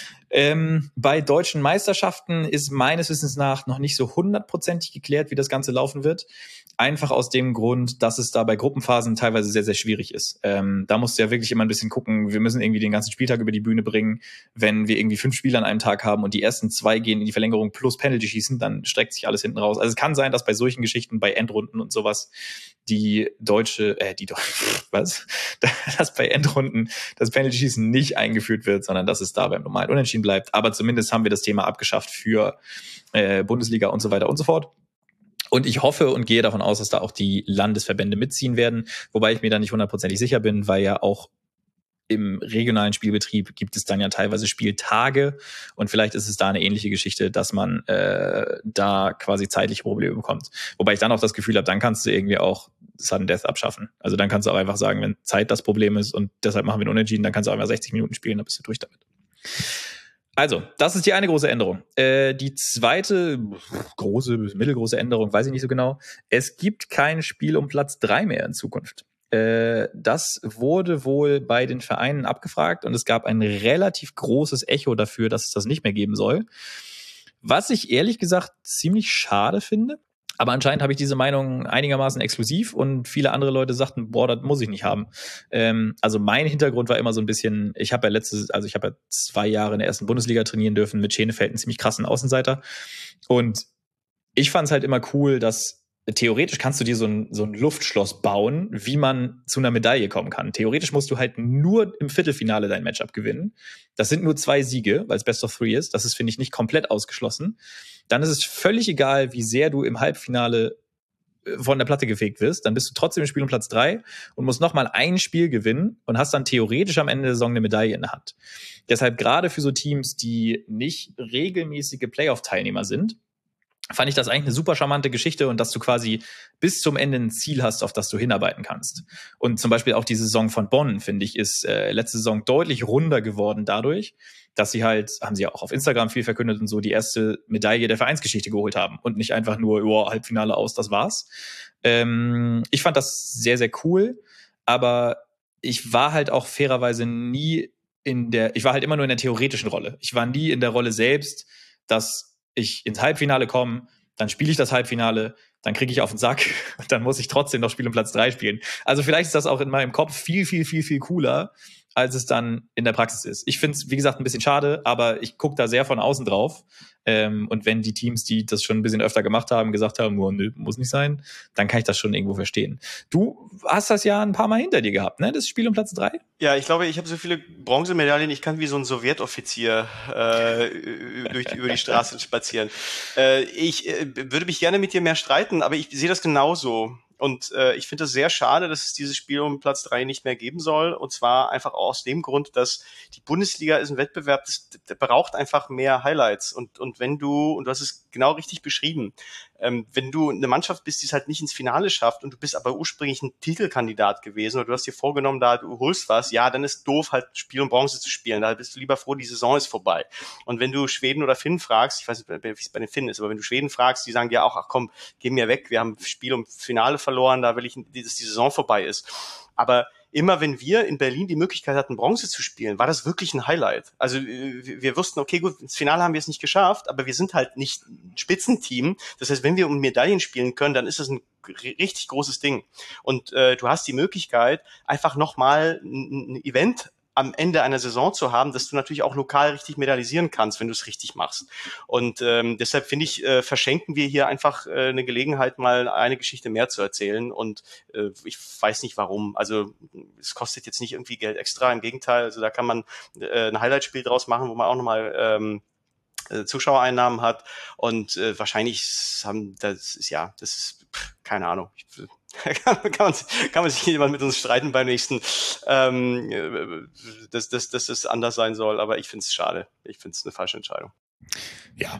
Bei deutschen Meisterschaften ist meines Wissens nach noch nicht so 100%ig geklärt, wie das Ganze laufen wird. Einfach aus dem Grund, dass es da bei Gruppenphasen teilweise sehr, sehr schwierig ist. Da musst du ja wirklich immer ein bisschen gucken, wir müssen irgendwie den ganzen Spieltag über die Bühne bringen. Wenn wir irgendwie 5 Spiele an einem Tag haben und die ersten 2 gehen in die Verlängerung plus Penalty schießen, dann streckt sich alles hinten raus. Also es kann sein, dass bei solchen Geschichten, bei Endrunden und sowas, dass bei Endrunden das Penalty-Schießen nicht eingeführt wird, sondern dass es da beim normalen Unentschieden bleibt. Aber zumindest haben wir das Thema abgeschafft für Bundesliga und so weiter und so fort. Und ich hoffe und gehe davon aus, dass da auch die Landesverbände mitziehen werden, wobei ich mir da nicht 100%ig sicher bin, weil ja auch im regionalen Spielbetrieb gibt es dann ja teilweise Spieltage, und vielleicht ist es da eine ähnliche Geschichte, dass man da quasi zeitliche Probleme bekommt. Wobei ich dann auch das Gefühl habe, dann kannst du irgendwie auch Sudden Death abschaffen. Also dann kannst du auch einfach sagen, wenn Zeit das Problem ist und deshalb machen wir einen Unentschieden, dann kannst du auch einfach 60 Minuten spielen, dann bist du durch damit. Also, das ist die eine große Änderung. Die zweite mittelgroße Änderung, weiß ich nicht so genau. Es gibt kein Spiel um Platz 3 mehr in Zukunft. Das wurde wohl bei den Vereinen abgefragt und es gab ein relativ großes Echo dafür, dass es das nicht mehr geben soll. Was ich ehrlich gesagt ziemlich schade finde. Aber anscheinend habe ich diese Meinung einigermaßen exklusiv und viele andere Leute sagten, boah, das muss ich nicht haben. Also mein Hintergrund war immer so ein bisschen, ich habe ja 2 Jahre in der ersten Bundesliga trainieren dürfen mit Schenefeld, einen ziemlich krassen Außenseiter. Und ich fand es halt immer cool, dass theoretisch kannst du dir so ein Luftschloss bauen, wie man zu einer Medaille kommen kann. Theoretisch musst du halt nur im Viertelfinale dein Matchup gewinnen. Das sind nur 2 Siege, weil es Best of 3 ist. Das ist, finde ich, nicht komplett ausgeschlossen. Dann ist es völlig egal, wie sehr du im Halbfinale von der Platte gefegt wirst, dann bist du trotzdem im Spiel um Platz 3 und musst nochmal ein Spiel gewinnen und hast dann theoretisch am Ende der Saison eine Medaille in der Hand. Deshalb gerade für so Teams, die nicht regelmäßige Playoff-Teilnehmer sind, fand ich das eigentlich eine super charmante Geschichte und dass du quasi bis zum Ende ein Ziel hast, auf das du hinarbeiten kannst. Und zum Beispiel auch die Saison von Bonn, finde ich, ist letzte Saison deutlich runder geworden dadurch, dass sie halt, haben sie ja auch auf Instagram viel verkündet und so, die erste Medaille der Vereinsgeschichte geholt haben und nicht einfach nur, Halbfinale aus, das war's. Ich fand das sehr, sehr cool, aber ich war halt auch fairerweise ich war halt immer nur in der theoretischen Rolle. Ich war nie in der Rolle selbst, dass ich ins Halbfinale komme, dann spiele ich das Halbfinale, dann kriege ich auf den Sack und dann muss ich trotzdem noch Spiel um Platz 3 spielen. Also vielleicht ist das auch in meinem Kopf viel, viel, viel, viel cooler, als es dann in der Praxis ist. Ich finde es, wie gesagt, ein bisschen schade, aber ich gucke da sehr von außen drauf. Und wenn die Teams, die das schon ein bisschen öfter gemacht haben, gesagt haben, nö, muss nicht sein, dann kann ich das schon irgendwo verstehen. Du hast das ja ein paar Mal hinter dir gehabt, ne? Das Spiel um Platz 3? Ja, ich glaube, ich habe so viele Bronzemedaillen, ich kann wie so ein Sowjetoffizier über die Straße spazieren. Ich würde mich gerne mit dir mehr streiten, aber ich sehe das genauso. Und ich finde es sehr schade, dass es dieses Spiel um Platz 3 nicht mehr geben soll. Und zwar einfach auch aus dem Grund, dass die Bundesliga ist ein Wettbewerb, der braucht einfach mehr Highlights. Und wenn du hast es genau richtig beschrieben, wenn du eine Mannschaft bist, die es halt nicht ins Finale schafft und du bist aber ursprünglich ein Titelkandidat gewesen oder du hast dir vorgenommen, du holst was, ja, dann ist doof, halt Spiel um Bronze zu spielen. Da bist du lieber froh, die Saison ist vorbei. Und wenn du Schweden oder Finnen fragst, ich weiß nicht, wie es bei den Finnen ist, aber wenn du Schweden fragst, die sagen dir auch, ach komm, geh mir weg, wir haben Spiel um Finale verloren, da will ich, dass die Saison vorbei ist. Aber immer wenn wir in Berlin die Möglichkeit hatten, Bronze zu spielen, war das wirklich ein Highlight. Also wir wussten, okay, gut, ins Finale haben wir es nicht geschafft, aber wir sind halt nicht ein Spitzenteam. Das heißt, wenn wir um Medaillen spielen können, dann ist das ein richtig großes Ding. Und du hast die Möglichkeit, einfach nochmal ein Event am Ende einer Saison zu haben, dass du natürlich auch lokal richtig medaillisieren kannst, wenn du es richtig machst. Und deshalb finde ich, verschenken wir hier einfach eine Gelegenheit, mal eine Geschichte mehr zu erzählen. Und ich weiß nicht warum. Also es kostet jetzt nicht irgendwie Geld extra. Im Gegenteil, also da kann man ein Highlight-Spiel draus machen, wo man auch nochmal Zuschauereinnahmen hat. Und wahrscheinlich das ist keine Ahnung. Kann man sich jemand mit uns streiten beim nächsten, dass das anders sein soll, aber ich finde es schade. Ich finde es eine falsche Entscheidung. Ja,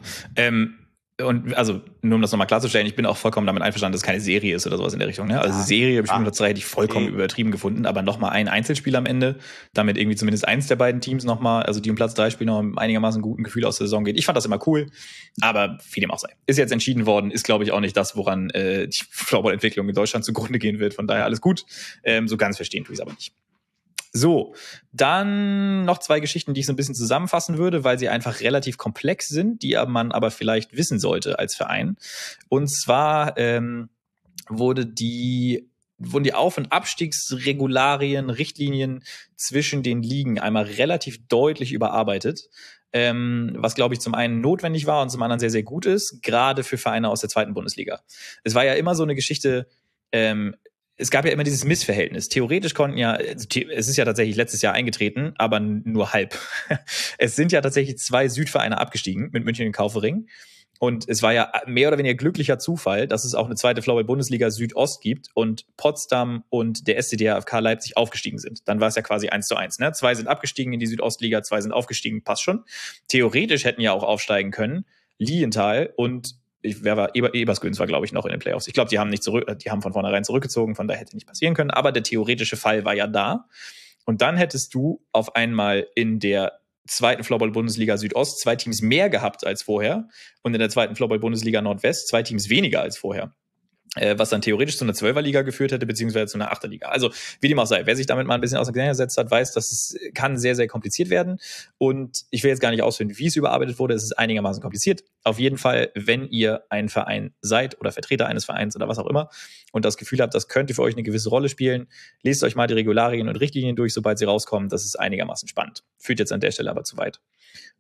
und also, nur um das nochmal klarzustellen, ich bin auch vollkommen damit einverstanden, dass es keine Serie ist oder sowas in der Richtung. Ne? Also Serie im Spiel Platz 3 hätte ich vollkommen übertrieben gefunden, aber nochmal ein Einzelspiel am Ende, damit irgendwie zumindest eins der beiden Teams nochmal, also die um Platz 3 spielen, noch mit einigermaßen guten Gefühl aus der Saison geht. Ich fand das immer cool, aber wie dem auch sei. Ist jetzt entschieden worden, ist glaube ich auch nicht das, woran die Floorball-Entwicklung in Deutschland zugrunde gehen wird. Von daher alles gut. So ganz verstehen tue ich es aber nicht. So, dann noch 2 Geschichten, die ich so ein bisschen zusammenfassen würde, weil sie einfach relativ komplex sind, die man aber vielleicht wissen sollte als Verein. Und zwar wurden die Auf- und Abstiegsregularien, Richtlinien zwischen den Ligen einmal relativ deutlich überarbeitet. Was, glaube ich, zum einen notwendig war und zum anderen sehr, sehr gut ist, gerade für Vereine aus der 2. Bundesliga. Es war ja immer so eine Geschichte, es gab ja immer dieses Missverhältnis. Theoretisch konnten es ist ja tatsächlich letztes Jahr eingetreten, aber nur halb. Es sind ja tatsächlich 2 Südvereine abgestiegen mit München und Kaufering. Und es war ja mehr oder weniger glücklicher Zufall, dass es auch eine 2. Floorball-Bundesliga Südost gibt und Potsdam und der SCDHFK Leipzig aufgestiegen sind. Dann war es ja quasi 1:1. Ne? 2 sind abgestiegen in die Südostliga, 2 sind aufgestiegen, passt schon. Theoretisch hätten ja auch aufsteigen können Lilienthal und Ebersgöns war, glaube ich, noch in den Playoffs. Ich glaube, die haben von vornherein zurückgezogen, von daher hätte nicht passieren können. Aber der theoretische Fall war ja da. Und dann hättest du auf einmal in der 2. Floorball-Bundesliga Südost 2 Teams mehr gehabt als vorher und in der 2. Floorball-Bundesliga Nordwest 2 Teams weniger als vorher. Was dann theoretisch zu einer 12er-Liga geführt hätte, beziehungsweise zu einer 8er-Liga. Also, wie dem auch sei, wer sich damit mal ein bisschen auseinandergesetzt hat, weiß, dass es kann sehr, sehr kompliziert werden. Und ich will jetzt gar nicht ausführen, wie es überarbeitet wurde. Es ist einigermaßen kompliziert. Auf jeden Fall, wenn ihr ein Verein seid oder Vertreter eines Vereins oder was auch immer und das Gefühl habt, das könnte für euch eine gewisse Rolle spielen, lest euch mal die Regularien und Richtlinien durch, sobald sie rauskommen. Das ist einigermaßen spannend. Führt jetzt an der Stelle aber zu weit.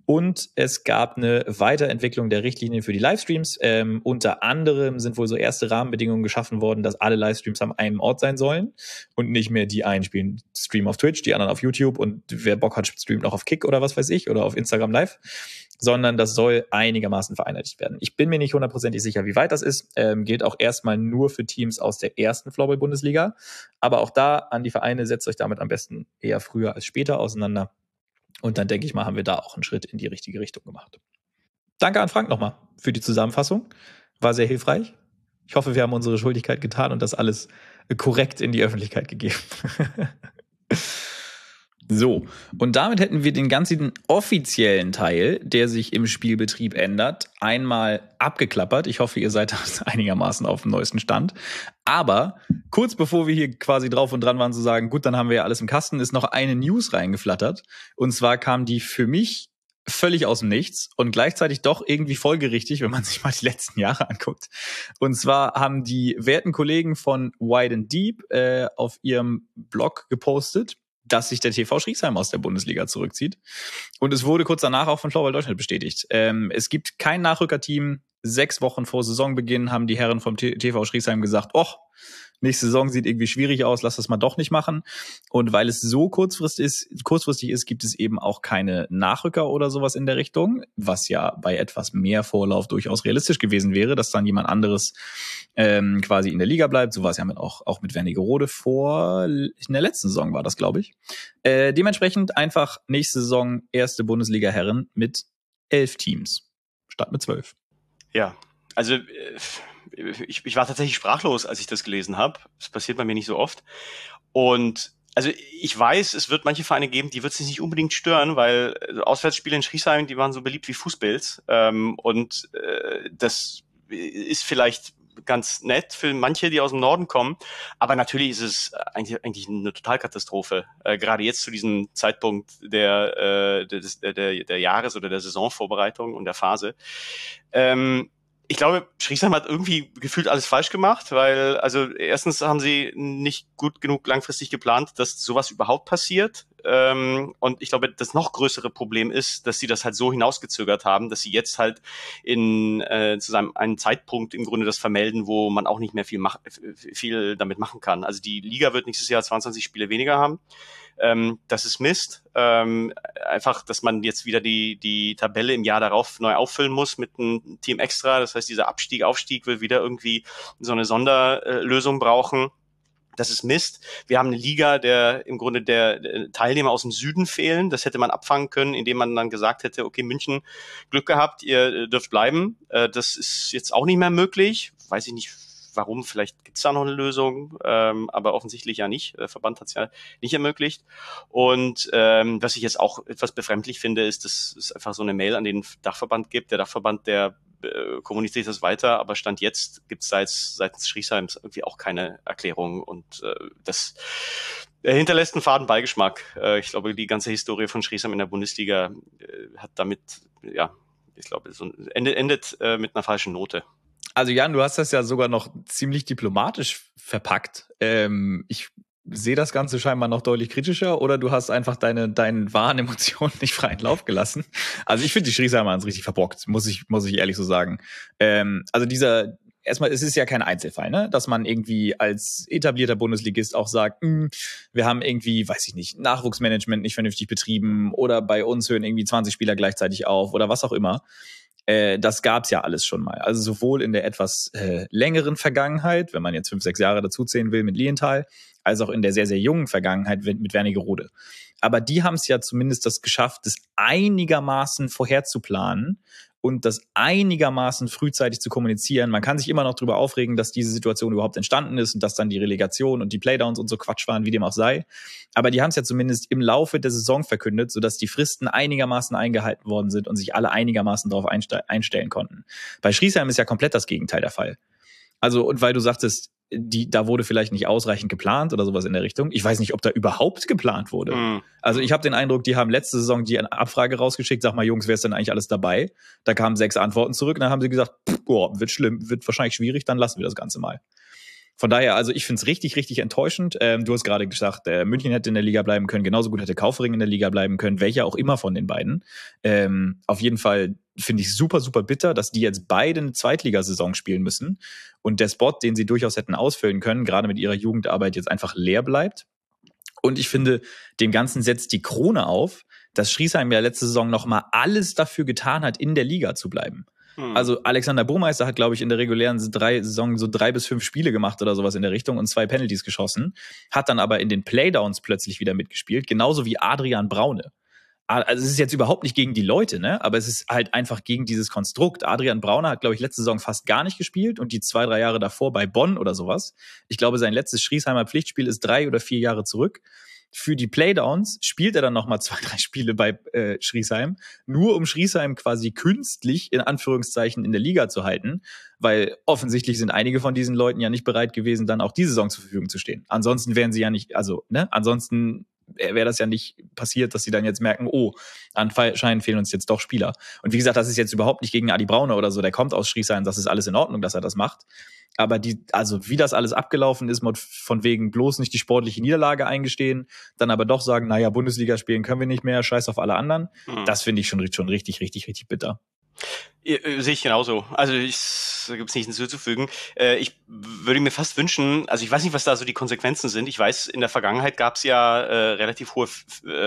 Und es gab eine Weiterentwicklung der Richtlinien für die Livestreams. Unter anderem sind wohl so erste Rahmenbedingungen geschaffen worden, dass alle Livestreams am einem Ort sein sollen und nicht mehr die einen spielen Stream auf Twitch, die anderen auf YouTube und wer Bock hat, streamt auch auf Kick oder was weiß ich oder auf Instagram Live, sondern das soll einigermaßen vereinheitlicht werden. Ich bin mir nicht hundertprozentig sicher, wie weit das ist. Gilt auch erstmal nur für Teams aus der ersten Floorball-Bundesliga. Aber auch da an die Vereine, setzt euch damit am besten eher früher als später auseinander. Und dann denke ich mal, haben wir da auch einen Schritt in die richtige Richtung gemacht. Danke an Frank nochmal für die Zusammenfassung. War sehr hilfreich. Ich hoffe, wir haben unsere Schuldigkeit getan und das alles korrekt in die Öffentlichkeit gegeben. So, und damit hätten wir den ganzen offiziellen Teil, der sich im Spielbetrieb ändert, einmal abgeklappert. Ich hoffe, ihr seid einigermaßen auf dem neuesten Stand. Aber kurz bevor wir hier quasi drauf und dran waren zu sagen, gut, dann haben wir ja alles im Kasten, ist noch eine News reingeflattert. Und zwar kam die für mich völlig aus dem Nichts und gleichzeitig doch irgendwie folgerichtig, wenn man sich mal die letzten Jahre anguckt. Und zwar haben die werten Kollegen von Wide and Deep auf ihrem Blog gepostet, dass sich der TV Schriesheim aus der Bundesliga zurückzieht. Und es wurde kurz danach auch von Floorball Deutschland bestätigt. Es gibt kein Nachrückerteam. 6 Wochen vor Saisonbeginn haben die Herren vom TV Schriesheim gesagt, nächste Saison sieht irgendwie schwierig aus, lass das mal doch nicht machen. Und weil es so kurzfristig ist, gibt es eben auch keine Nachrücker oder sowas in der Richtung, was ja bei etwas mehr Vorlauf durchaus realistisch gewesen wäre, dass dann jemand anderes quasi in der Liga bleibt. So war es ja auch mit Wernigerode in der letzten Saison war das, glaube ich. Dementsprechend einfach nächste Saison erste Bundesliga-Herren mit 11 Teams statt mit 12. Ja, also ich war tatsächlich sprachlos, als ich das gelesen habe. Das passiert bei mir nicht so oft. Und also ich weiß, es wird manche Vereine geben, die wird es nicht unbedingt stören, weil Auswärtsspiele in Schriesheim, die waren so beliebt wie Fußballs. Das ist vielleicht ganz nett für manche, die aus dem Norden kommen. Aber natürlich ist es eigentlich eine Totalkatastrophe. Gerade jetzt zu diesem Zeitpunkt der Jahres- oder der Saisonvorbereitung und der Phase. Ich glaube, Schriesheim hat irgendwie gefühlt alles falsch gemacht, weil, also erstens haben sie nicht gut genug langfristig geplant, dass sowas überhaupt passiert. Und ich glaube, das noch größere Problem ist, dass sie das halt so hinausgezögert haben, dass sie jetzt halt zu einem Zeitpunkt im Grunde das vermelden, wo man auch nicht mehr viel damit machen kann. Also die Liga wird nächstes Jahr 22 Spiele weniger haben. Das ist Mist. Einfach, dass man jetzt wieder die Tabelle im Jahr darauf neu auffüllen muss mit einem Team extra. Das heißt, dieser Aufstieg wird wieder irgendwie so eine Sonderlösung brauchen. Das ist Mist. Wir haben eine Liga, der im Grunde der Teilnehmer aus dem Süden fehlen. Das hätte man abfangen können, indem man dann gesagt hätte, okay, München, Glück gehabt, ihr dürft bleiben. Das ist jetzt auch nicht mehr möglich. Weiß ich nicht, warum. Vielleicht gibt es da noch eine Lösung, aber offensichtlich ja nicht. Der Verband hat es ja nicht ermöglicht. Und was ich jetzt auch etwas befremdlich finde, ist, dass es einfach so eine Mail an den Dachverband gibt. Der Dachverband, der kommuniziert das weiter, aber Stand jetzt gibt es seitens Schriesheims irgendwie auch keine Erklärung und das hinterlässt einen faden Beigeschmack. Ich glaube, die ganze Historie von Schriesheim in der Bundesliga hat damit, ich glaube, endet mit einer falschen Note. Also Jan, du hast das ja sogar noch ziemlich diplomatisch verpackt. Ich sehe das Ganze scheinbar noch deutlich kritischer oder du hast einfach deinen wahren Emotionen nicht freien Lauf gelassen. Also ich finde die Schriesheimer haben es richtig verbockt, muss ich ehrlich so sagen. Also erstmal, es ist ja kein Einzelfall, ne? Dass man irgendwie als etablierter Bundesligist auch sagt, wir haben irgendwie, weiß ich nicht, Nachwuchsmanagement nicht vernünftig betrieben oder bei uns hören irgendwie 20 Spieler gleichzeitig auf oder was auch immer. Das gab's ja alles schon mal. Also sowohl in der etwas längeren Vergangenheit, wenn man jetzt 5, 6 Jahre dazuzählen will mit Lienthal, als auch in der sehr, sehr jungen Vergangenheit mit Wernigerode. Aber die haben es ja zumindest das geschafft, das einigermaßen vorherzuplanen und das einigermaßen frühzeitig zu kommunizieren. Man kann sich immer noch darüber aufregen, dass diese Situation überhaupt entstanden ist und dass dann die Relegation und die Playdowns und so Quatsch waren, wie dem auch sei. Aber die haben es ja zumindest im Laufe der Saison verkündet, sodass die Fristen einigermaßen eingehalten worden sind und sich alle einigermaßen darauf einstellen konnten. Bei Schriesheim ist ja komplett das Gegenteil der Fall. Also, und weil du sagtest, da wurde vielleicht nicht ausreichend geplant oder sowas in der Richtung. Ich weiß nicht, ob da überhaupt geplant wurde. Also ich habe den Eindruck, die haben letzte Saison die Abfrage rausgeschickt, sag mal Jungs, wer ist denn eigentlich alles dabei? Da kamen 6 Antworten zurück und dann haben sie gesagt, wird schlimm, wird wahrscheinlich schwierig, dann lassen wir das Ganze mal. Von daher, also ich finde es richtig, richtig enttäuschend. Du hast gerade gesagt, München hätte in der Liga bleiben können, genauso gut hätte Kaufering in der Liga bleiben können, welcher auch immer von den beiden. Auf jeden Fall finde ich super, super bitter, dass die jetzt beide eine Zweitligasaison spielen müssen und der Spot, den sie durchaus hätten ausfüllen können, gerade mit ihrer Jugendarbeit jetzt einfach leer bleibt. Und ich finde, dem Ganzen setzt die Krone auf, dass Schriesheim ja letzte Saison nochmal alles dafür getan hat, in der Liga zu bleiben. Also Alexander Burmeister hat, glaube ich, in der regulären Saison so 3 bis 5 Spiele gemacht oder sowas in der Richtung und 2 Penalties geschossen, hat dann aber in den Playdowns plötzlich wieder mitgespielt, genauso wie Adrian Braune. Also es ist jetzt überhaupt nicht gegen die Leute, ne? Aber es ist halt einfach gegen dieses Konstrukt. Adrian Braune hat, glaube ich, letzte Saison fast gar nicht gespielt und die 2, 3 Jahre davor bei Bonn oder sowas. Ich glaube, sein letztes Schriesheimer Pflichtspiel ist 3 oder 4 Jahre zurück. Für die Playdowns spielt er dann nochmal 2, 3 Spiele bei Schriesheim, nur um Schriesheim quasi künstlich in Anführungszeichen in der Liga zu halten, weil offensichtlich sind einige von diesen Leuten ja nicht bereit gewesen, dann auch diese Saison zur Verfügung zu stehen. Ansonsten wären sie ja nicht, also, ne, ansonsten wäre das ja nicht passiert, dass sie dann jetzt merken, oh, anscheinend fehlen uns jetzt doch Spieler. Und wie gesagt, das ist jetzt überhaupt nicht gegen Adi Braune oder so, der kommt aus Schriesheim, das ist alles in Ordnung, dass er das macht. Aber also wie das alles abgelaufen ist, von wegen bloß nicht die sportliche Niederlage eingestehen, dann aber doch sagen, naja, Bundesliga spielen können wir nicht mehr, scheiß auf alle anderen. Das finde ich schon richtig, richtig, richtig bitter. Sehe ich genauso. Also da gibt es nichts hinzuzufügen. Ich würde mir fast wünschen, also ich weiß nicht, was da so die Konsequenzen sind. Ich weiß, in der Vergangenheit gab es ja relativ hohe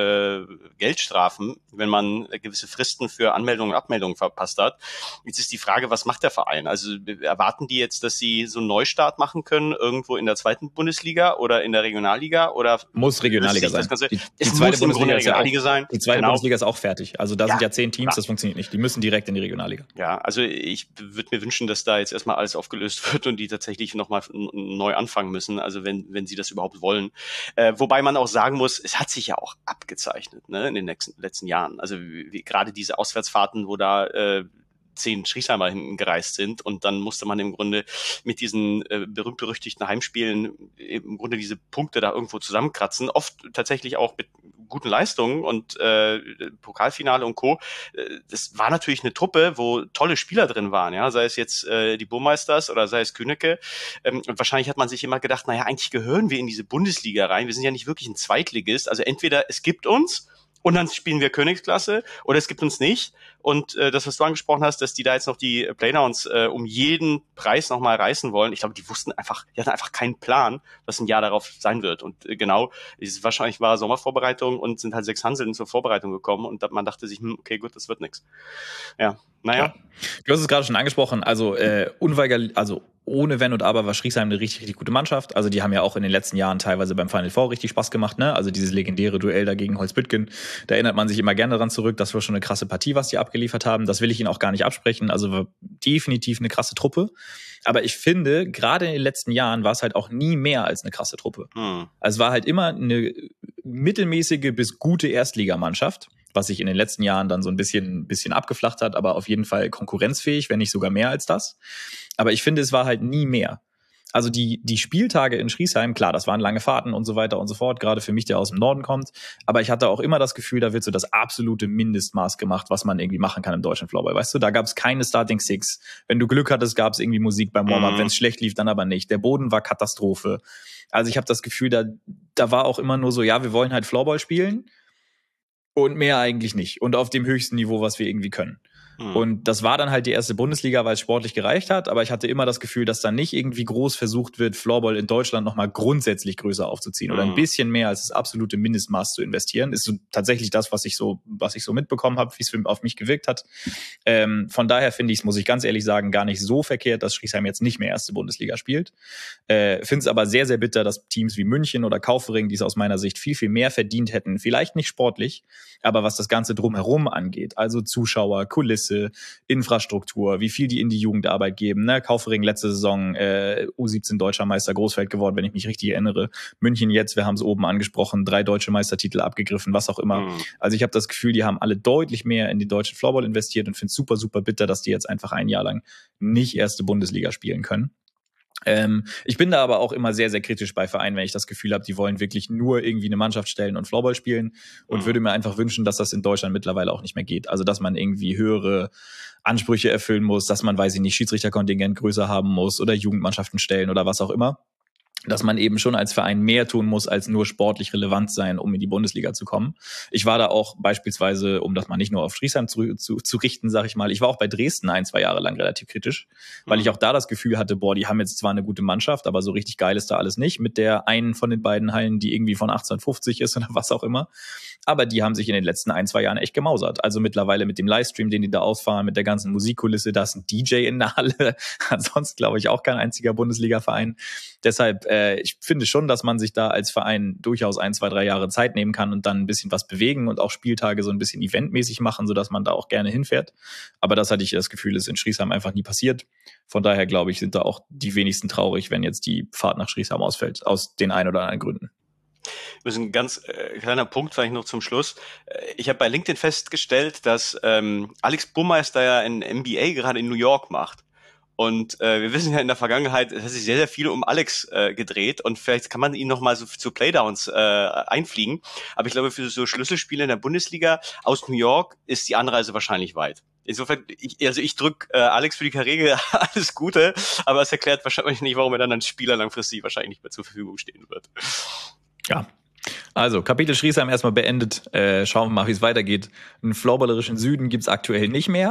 Geldstrafen, wenn man gewisse Fristen für Anmeldungen und Abmeldungen verpasst hat. Jetzt ist die Frage, was macht der Verein? Also erwarten die jetzt, dass sie so einen Neustart machen können, irgendwo in der 2. Bundesliga oder in der Regionalliga? Oder muss Regionalliga sein. Die zweite Bundesliga Regionalliga sein. Die zweite Bundesliga ist auch fertig. Also da sind ja 10 Teams, das funktioniert nicht. Die müssen direkt in die Regionalliga. Ja, also ich würde mir wünschen, dass da jetzt erstmal alles aufgelöst wird und die tatsächlich nochmal neu anfangen müssen, also wenn sie das überhaupt wollen. Wobei man auch sagen muss, es hat sich ja auch abgezeichnet, ne, in den letzten Jahren. Also gerade diese Auswärtsfahrten, wo da 10 Schriesheimer hinten gereist sind und dann musste man im Grunde mit diesen berühmt-berüchtigten Heimspielen im Grunde diese Punkte da irgendwo zusammenkratzen, oft tatsächlich auch mit guten Leistungen und Pokalfinale und Co. Das war natürlich eine Truppe, wo tolle Spieler drin waren, ja, sei es jetzt die Burmeisters oder sei es Kühneke. Und wahrscheinlich hat man sich immer gedacht, naja, eigentlich gehören wir in diese Bundesliga rein, wir sind ja nicht wirklich ein Zweitligist, also entweder es gibt uns und dann spielen wir Königsklasse oder es gibt uns nicht. Und das, was du angesprochen hast, dass die da jetzt noch die Playdowns um jeden Preis nochmal reißen wollen, ich glaube, die hatten einfach keinen Plan, was ein Jahr darauf sein wird. Und genau, wahrscheinlich war Sommervorbereitung und sind halt 6 Hanseln zur Vorbereitung gekommen und man dachte sich, okay, gut, das wird nix. Ja, naja. Ja. Du hast es gerade schon angesprochen, also unweigerlich, also ohne Wenn und Aber war Schriesheim eine richtig, richtig gute Mannschaft. Also die haben ja auch in den letzten Jahren teilweise beim Final Four richtig Spaß gemacht, ne? Also dieses legendäre Duell da gegen Holzbüttgen, da erinnert man sich immer gerne daran zurück. Das war schon eine krasse Partie, was die abgeliefert haben. Das will ich ihnen auch gar nicht absprechen. Also war definitiv eine krasse Truppe. Aber ich finde, gerade in den letzten Jahren war es halt auch nie mehr als eine krasse Truppe. Also es war halt immer eine mittelmäßige bis gute Erstligamannschaft, was sich in den letzten Jahren dann so ein bisschen abgeflacht hat, aber auf jeden Fall konkurrenzfähig, wenn nicht sogar mehr als das. Aber ich finde, es war halt nie mehr. Also die Spieltage in Schriesheim, klar, das waren lange Fahrten und so weiter und so fort, gerade für mich, der aus dem Norden kommt. Aber ich hatte auch immer das Gefühl, da wird so das absolute Mindestmaß gemacht, was man irgendwie machen kann im deutschen Floorball. Weißt du, da gab es keine Starting Six. Wenn du Glück hattest, gab es irgendwie Musik beim Warm-Up. Wenn es schlecht lief, dann aber nicht. Der Boden war Katastrophe. Also ich habe das Gefühl, da war auch immer nur so, ja, wir wollen halt Floorball spielen und mehr eigentlich nicht. Und auf dem höchsten Niveau, was wir irgendwie können. Und das war dann halt die erste Bundesliga, weil es sportlich gereicht hat. Aber ich hatte immer das Gefühl, dass dann nicht irgendwie groß versucht wird, Floorball in Deutschland nochmal grundsätzlich größer aufzuziehen oder ein bisschen mehr als das absolute Mindestmaß zu investieren. Ist so tatsächlich das, was ich so mitbekommen habe, wie es auf mich gewirkt hat. Von daher finde ich es, muss ich ganz ehrlich sagen, gar nicht so verkehrt, dass Schriesheim jetzt nicht mehr erste Bundesliga spielt. Finde es aber sehr, sehr bitter, dass Teams wie München oder Kaufering, die es aus meiner Sicht viel, viel mehr verdient hätten, vielleicht nicht sportlich, aber was das Ganze drumherum angeht, also Zuschauer, Kulisse, Infrastruktur, wie viel die in die Jugendarbeit geben. Ne? Kaufering letzte Saison U17 Deutscher Meister Großfeld geworden, wenn ich mich richtig erinnere. München jetzt, wir haben es oben angesprochen, 3 deutsche Meistertitel abgegriffen, was auch immer. Also ich habe das Gefühl, die haben alle deutlich mehr in den deutschen Floorball investiert und finde es super, super bitter, dass die jetzt einfach ein Jahr lang nicht erste Bundesliga spielen können. Ich bin da aber auch immer sehr, sehr kritisch bei Vereinen, wenn ich das Gefühl habe, die wollen wirklich nur irgendwie eine Mannschaft stellen und Floorball spielen und würde mir einfach wünschen, dass das in Deutschland mittlerweile auch nicht mehr geht. Also, dass man irgendwie höhere Ansprüche erfüllen muss, dass man, weiß ich nicht, Schiedsrichterkontingent größer haben muss oder Jugendmannschaften stellen oder was auch immer. dass man eben schon als Verein mehr tun muss, als nur sportlich relevant sein, um in die Bundesliga zu kommen. Ich war da auch beispielsweise, um das mal nicht nur auf Schriesheim zu richten, sag ich mal, ich war auch bei Dresden 1-2 Jahre lang relativ kritisch, weil ich auch da das Gefühl hatte, die haben jetzt zwar eine gute Mannschaft, aber so richtig geil ist da alles nicht, mit der einen von den beiden Hallen, die irgendwie von 1850 ist oder was auch immer. Aber die haben sich in den letzten 1-2 Jahren echt gemausert. Also mittlerweile mit dem Livestream, den die da ausfahren, mit der ganzen Musikkulisse, da ist ein DJ in der Halle. Ansonsten glaube ich auch kein einziger Bundesliga-Verein. Deshalb, ich finde schon, dass man sich da als Verein durchaus 1, 2, 3 Jahre Zeit nehmen kann und dann ein bisschen was bewegen und auch Spieltage so ein bisschen eventmäßig machen, sodass man da auch gerne hinfährt. Aber das hatte ich das Gefühl, ist in Schriesheim einfach nie passiert. Von daher, glaube ich, sind da auch die wenigsten traurig, wenn jetzt die Fahrt nach Schriesheim ausfällt, aus den ein oder anderen Gründen. Das ist ein ganz kleiner Punkt, vielleicht noch zum Schluss. Ich habe bei LinkedIn festgestellt, dass Alex Burmeister ja ein MBA gerade in New York macht. Und wir wissen ja in der Vergangenheit, es hat sich sehr, sehr viel um Alex gedreht und vielleicht kann man ihn noch mal so zu Playdowns einfliegen. Aber ich glaube, für so Schlüsselspiele in der Bundesliga aus New York ist die Anreise wahrscheinlich weit. Insofern, ich drücke Alex für die Karriere alles Gute, aber es erklärt wahrscheinlich nicht, warum er dann als Spieler langfristig wahrscheinlich nicht mehr zur Verfügung stehen wird. Ja, also Kapitel Schriesheim erstmal beendet. Schauen wir mal, wie es weitergeht. Einen florballerischen Süden gibt's aktuell nicht mehr.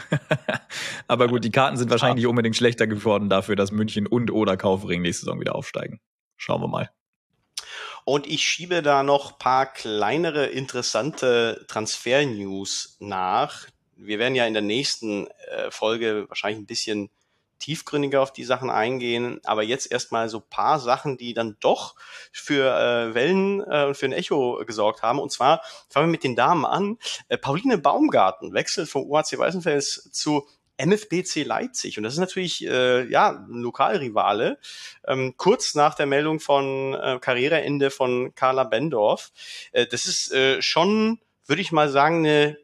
Aber gut, die Karten sind wahrscheinlich nicht unbedingt schlechter geworden dafür, dass München und oder Kaufering nächste Saison wieder aufsteigen. Schauen wir mal. Und ich schiebe da noch ein paar kleinere, interessante Transfer-News nach. Wir werden ja in der nächsten Folge wahrscheinlich ein bisschen tiefgründiger auf die Sachen eingehen, aber jetzt erstmal so paar Sachen, die dann doch für Wellen und für ein Echo gesorgt haben. Und zwar fangen wir mit den Damen an. Pauline Baumgarten wechselt vom UAC Weißenfels zu MFBC Leipzig. Und das ist natürlich ein Lokalrivale. Kurz nach der Meldung von Karriereende von Carla Bendorf. Das ist schon, würde ich mal sagen, eine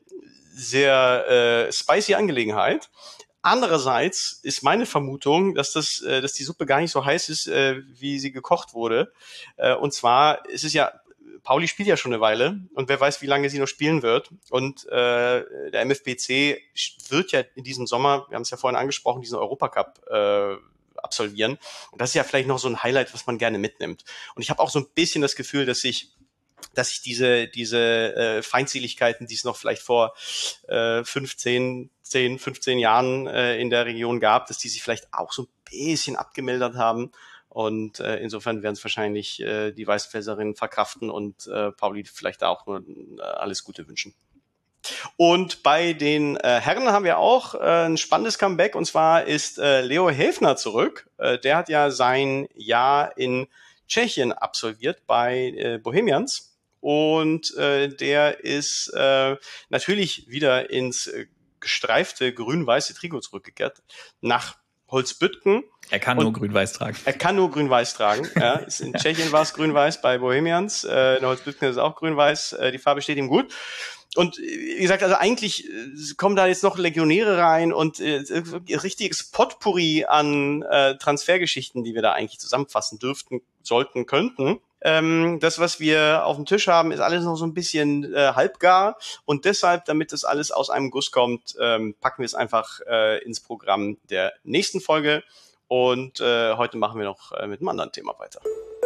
sehr spicy Angelegenheit. Andererseits ist meine Vermutung, dass die Suppe gar nicht so heiß ist, wie sie gekocht wurde. Und zwar ist es ja, Pauli spielt ja schon eine Weile und wer weiß, wie lange sie noch spielen wird. Und der MFBC wird ja in diesem Sommer, wir haben es ja vorhin angesprochen, diesen Europacup absolvieren. Und das ist ja vielleicht noch so ein Highlight, was man gerne mitnimmt. Und ich habe auch so ein bisschen das Gefühl, dass ich diese Feindseligkeiten, die es noch vielleicht vor 15 Jahren in der Region gab, dass die sich vielleicht auch so ein bisschen abgemildert haben. Und insofern werden es wahrscheinlich die Weißenfelserinnen verkraften und Pauli vielleicht auch nur alles Gute wünschen. Und bei den Herren haben wir auch ein spannendes Comeback. Und zwar ist Leo Häfner zurück. Der hat ja sein Jahr in Tschechien absolviert bei Bohemians. Und der ist natürlich wieder ins gestreifte grün-weiße Trikot zurückgekehrt nach Holzbüttgen. Er kann nur grün-weiß tragen. Er kann nur grün-weiß tragen. Ja. In Tschechien war es grün-weiß, bei Bohemians. In Holzbüttgen ist es auch grün-weiß. Die Farbe steht ihm gut. Und wie gesagt, also eigentlich kommen da jetzt noch Legionäre rein und richtiges Potpourri an Transfergeschichten, die wir da eigentlich zusammenfassen dürften, sollten, könnten. Das, was wir auf dem Tisch haben, ist alles noch so ein bisschen halbgar und deshalb, damit das alles aus einem Guss kommt, packen wir es einfach ins Programm der nächsten Folge und heute machen wir noch mit einem anderen Thema weiter.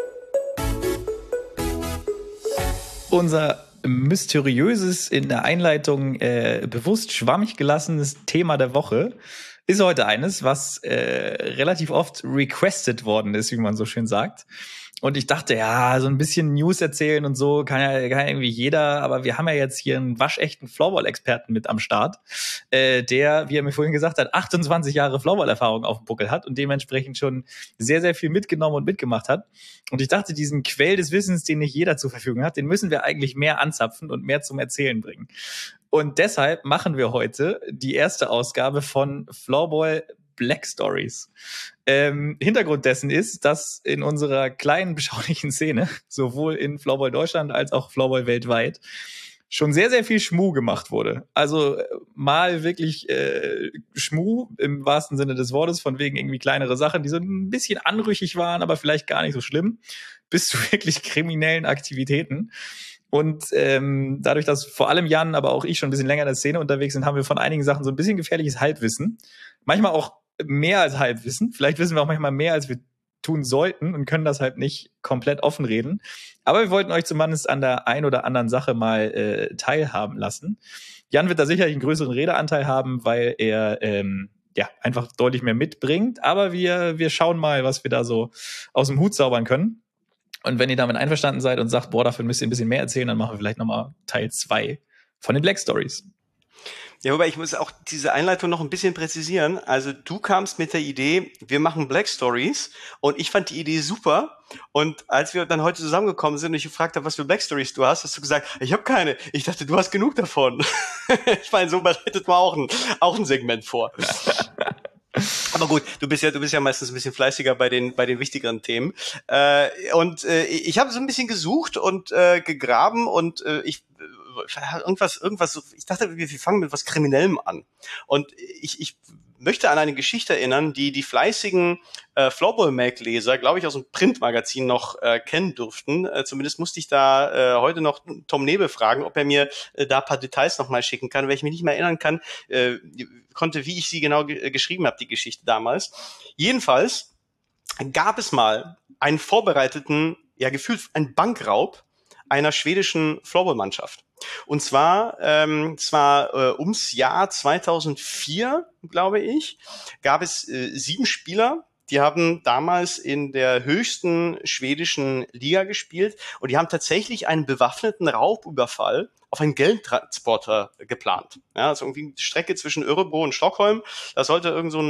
Unser mysteriöses, in der Einleitung bewusst schwammig gelassenes Thema der Woche ist heute eines, was relativ oft requested worden ist, wie man so schön sagt. Und ich dachte, ja, so ein bisschen News erzählen und so kann ja irgendwie jeder, aber wir haben ja jetzt hier einen waschechten Floorball-Experten mit am Start, der, wie er mir vorhin gesagt hat, 28 Jahre Floorball-Erfahrung auf dem Buckel hat und dementsprechend schon sehr, sehr viel mitgenommen und mitgemacht hat. Und ich dachte, diesen Quell des Wissens, den nicht jeder zur Verfügung hat, den müssen wir eigentlich mehr anzapfen und mehr zum Erzählen bringen. Und deshalb machen wir heute die erste Ausgabe von Floorball Black Stories. Hintergrund dessen ist, dass in unserer kleinen, beschaulichen Szene, sowohl in Floorball Deutschland als auch Floorball weltweit, schon sehr, sehr viel Schmuh gemacht wurde. Also mal wirklich Schmuh im wahrsten Sinne des Wortes, von wegen irgendwie kleinere Sachen, die so ein bisschen anrüchig waren, aber vielleicht gar nicht so schlimm, bis zu wirklich kriminellen Aktivitäten. Und dadurch, dass vor allem Jan, aber auch ich schon ein bisschen länger in der Szene unterwegs sind, haben wir von einigen Sachen so ein bisschen gefährliches Halbwissen. Manchmal auch mehr als Halbwissen. Vielleicht wissen wir auch manchmal mehr, als wir tun sollten und können das halt nicht komplett offen reden. Aber wir wollten euch zumindest an der ein oder anderen Sache mal teilhaben lassen. Jan wird da sicherlich einen größeren Redeanteil haben, weil er einfach deutlich mehr mitbringt. Aber wir schauen mal, was wir da so aus dem Hut zaubern können. Und wenn ihr damit einverstanden seid und sagt, boah, dafür müsst ihr ein bisschen mehr erzählen, dann machen wir vielleicht nochmal Teil 2 von den Black Stories. Ja, wobei ich muss auch diese Einleitung noch ein bisschen präzisieren. Also du kamst mit der Idee, wir machen Black Stories und ich fand die Idee super. Und als wir dann heute zusammengekommen sind und ich gefragt habe, was für Black Stories du hast du gesagt, ich habe keine. Ich dachte, du hast genug davon. Ich meine, so bereitet man auch ein Segment vor. Aber gut, du bist ja meistens ein bisschen fleißiger bei den wichtigeren Themen. Ich habe so ein bisschen gesucht und gegraben und ich dachte, wir fangen mit was Kriminellem an. Und ich möchte an eine Geschichte erinnern, die fleißigen Floorball-Mag-Leser, glaube ich, aus dem Printmagazin noch kennen durften. Zumindest musste ich da heute noch Tom Nebel fragen, ob er mir da ein paar Details noch mal schicken kann, weil ich mich nicht mehr erinnern konnte, wie ich sie genau geschrieben habe, die Geschichte damals. Jedenfalls gab es mal einen vorbereiteten, gefühlt ein Bankraub einer schwedischen Floorball-Mannschaft. Und zwar ums Jahr 2004, glaube ich, gab es 7 Spieler, die haben damals in der höchsten schwedischen Liga gespielt und die haben tatsächlich einen bewaffneten Raubüberfall auf einen Geldtransporter geplant. Ja, also irgendwie eine Strecke zwischen Örebro und Stockholm. Da sollte irgend so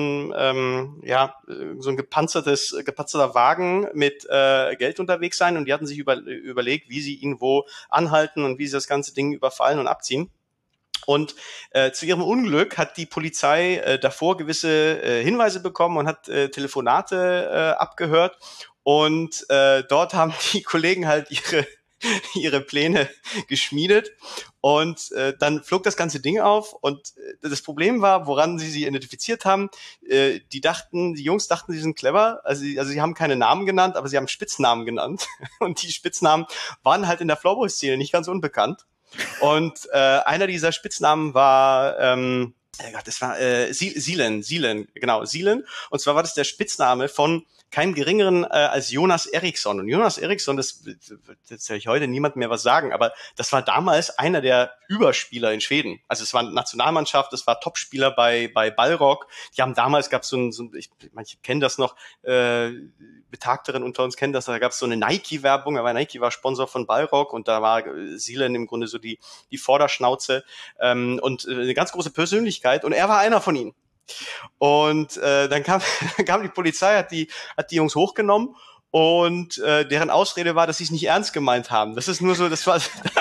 ein gepanzerter Wagen mit Geld unterwegs sein und die hatten sich überlegt, wie sie ihn wo anhalten und wie sie das ganze Ding überfallen und abziehen. Und zu ihrem Unglück hat die Polizei davor gewisse Hinweise bekommen und hat Telefonate abgehört. Und dort haben die Kollegen halt ihre Pläne geschmiedet. Und dann flog das ganze Ding auf. Und das Problem war, woran sie identifiziert haben, die Jungs dachten, sie sind clever. Also sie haben keine Namen genannt, aber sie haben Spitznamen genannt. Und die Spitznamen waren halt in der Floorball-Szene nicht ganz unbekannt. Und einer dieser Spitznamen war das war Silen. Und zwar war das der Spitzname von keinem geringeren als Jonas Eriksson. Und Jonas Eriksson, das soll ich heute niemand mehr was sagen, aber das war damals einer der Überspieler in Schweden. Also es war eine Nationalmannschaft, es war Topspieler bei Ballrock. Die haben damals, manche kennen das noch, Betagteren unter uns kennen das, da gab es so eine Nike-Werbung, aber Nike war Sponsor von Ballrock und da war Silen im Grunde so die Vorderschnauze und eine ganz große Persönlichkeit und er war einer von ihnen. Und dann kam die Polizei, hat die Jungs hochgenommen und deren Ausrede war, dass sie es nicht ernst gemeint haben. Das ist nur so, dass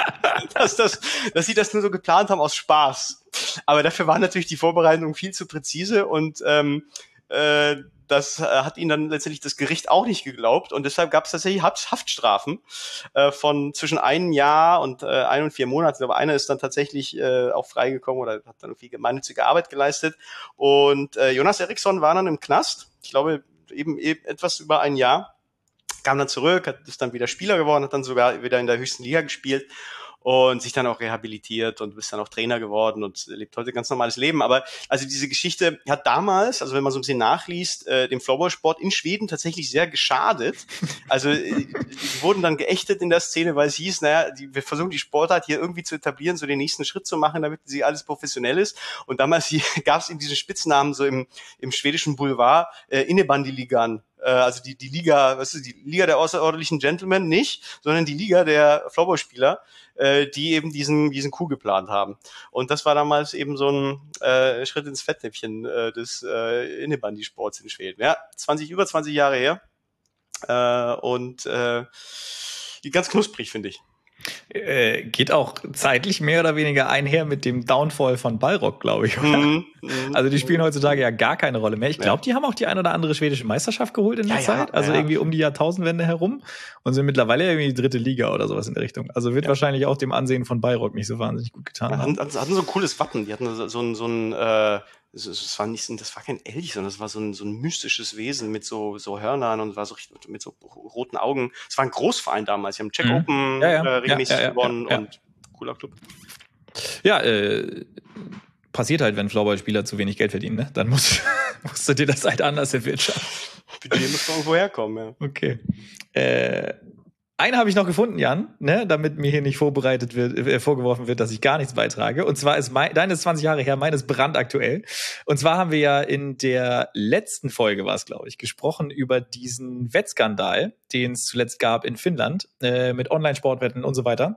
sie das nur so geplant haben aus Spaß. Aber dafür war natürlich die Vorbereitung viel zu präzise und das hat ihnen dann letztendlich das Gericht auch nicht geglaubt und deshalb gab es tatsächlich Haftstrafen von zwischen 1 Jahr und 1 und 4 Monaten. Aber einer ist dann tatsächlich auch freigekommen oder hat dann viel gemeinnützige Arbeit geleistet. Und Jonas Eriksson war dann im Knast, ich glaube eben etwas über 1 Jahr, kam dann zurück, ist dann wieder Spieler geworden, hat dann sogar wieder in der höchsten Liga gespielt und sich dann auch rehabilitiert und ist dann auch Trainer geworden und lebt heute ein ganz normales Leben. Aber also diese Geschichte hat damals, also wenn man so ein bisschen nachliest, dem Floorballsport in Schweden tatsächlich sehr geschadet. Also die wurden dann geächtet in der Szene, weil es hieß, wir versuchen die Sportart hier irgendwie zu etablieren, so den nächsten Schritt zu machen, damit sie alles professionell ist. Und damals gab es eben diesen Spitznamen so im schwedischen Boulevard, Innebandy-Ligan. Also die Liga, die Liga der außerordentlichen Gentlemen nicht, sondern die Liga der Floorballspieler, die eben diesen Coup geplant haben. Und das war damals eben so ein Schritt ins Fettnäpfchen des Innebandy-Sports in Schweden. Ja, über 20 Jahre her. Und ganz knusprig, finde ich. Geht auch zeitlich mehr oder weniger einher mit dem Downfall von Ballrock, glaube ich. Oder? Also die spielen heutzutage ja gar keine Rolle mehr. Ich glaube, die haben auch die ein oder andere schwedische Meisterschaft geholt in der Zeit. Also irgendwie um die Jahrtausendwende herum und sind mittlerweile irgendwie die 3. Liga oder sowas in der Richtung. Also wird wahrscheinlich auch dem Ansehen von Ballrock nicht so wahnsinnig gut getan haben. Hatten so ein cooles Wappen. Die hatten so ein das war kein Elch, sondern das war so ein mystisches Wesen mit so Hörnern und war so mit so roten Augen. Es war ein Großverein damals. Die haben Check Open regelmäßig gewonnen und cooler Club. Ja, passiert halt, wenn Floorballspieler zu wenig Geld verdienen, ne? Dann musst du dir das halt anders erwirtschaften. Budget muss doch irgendwo herkommen, ja. Okay. Einen habe ich noch gefunden, Jan, ne, damit mir hier nicht vorgeworfen wird, dass ich gar nichts beitrage. Und zwar ist deine ist 20 Jahre her, meine ist brandaktuell. Und zwar haben wir ja in der letzten Folge, war es, glaube ich, gesprochen über diesen Wettskandal, den es zuletzt gab in Finnland, mit Online-Sportwetten und so weiter.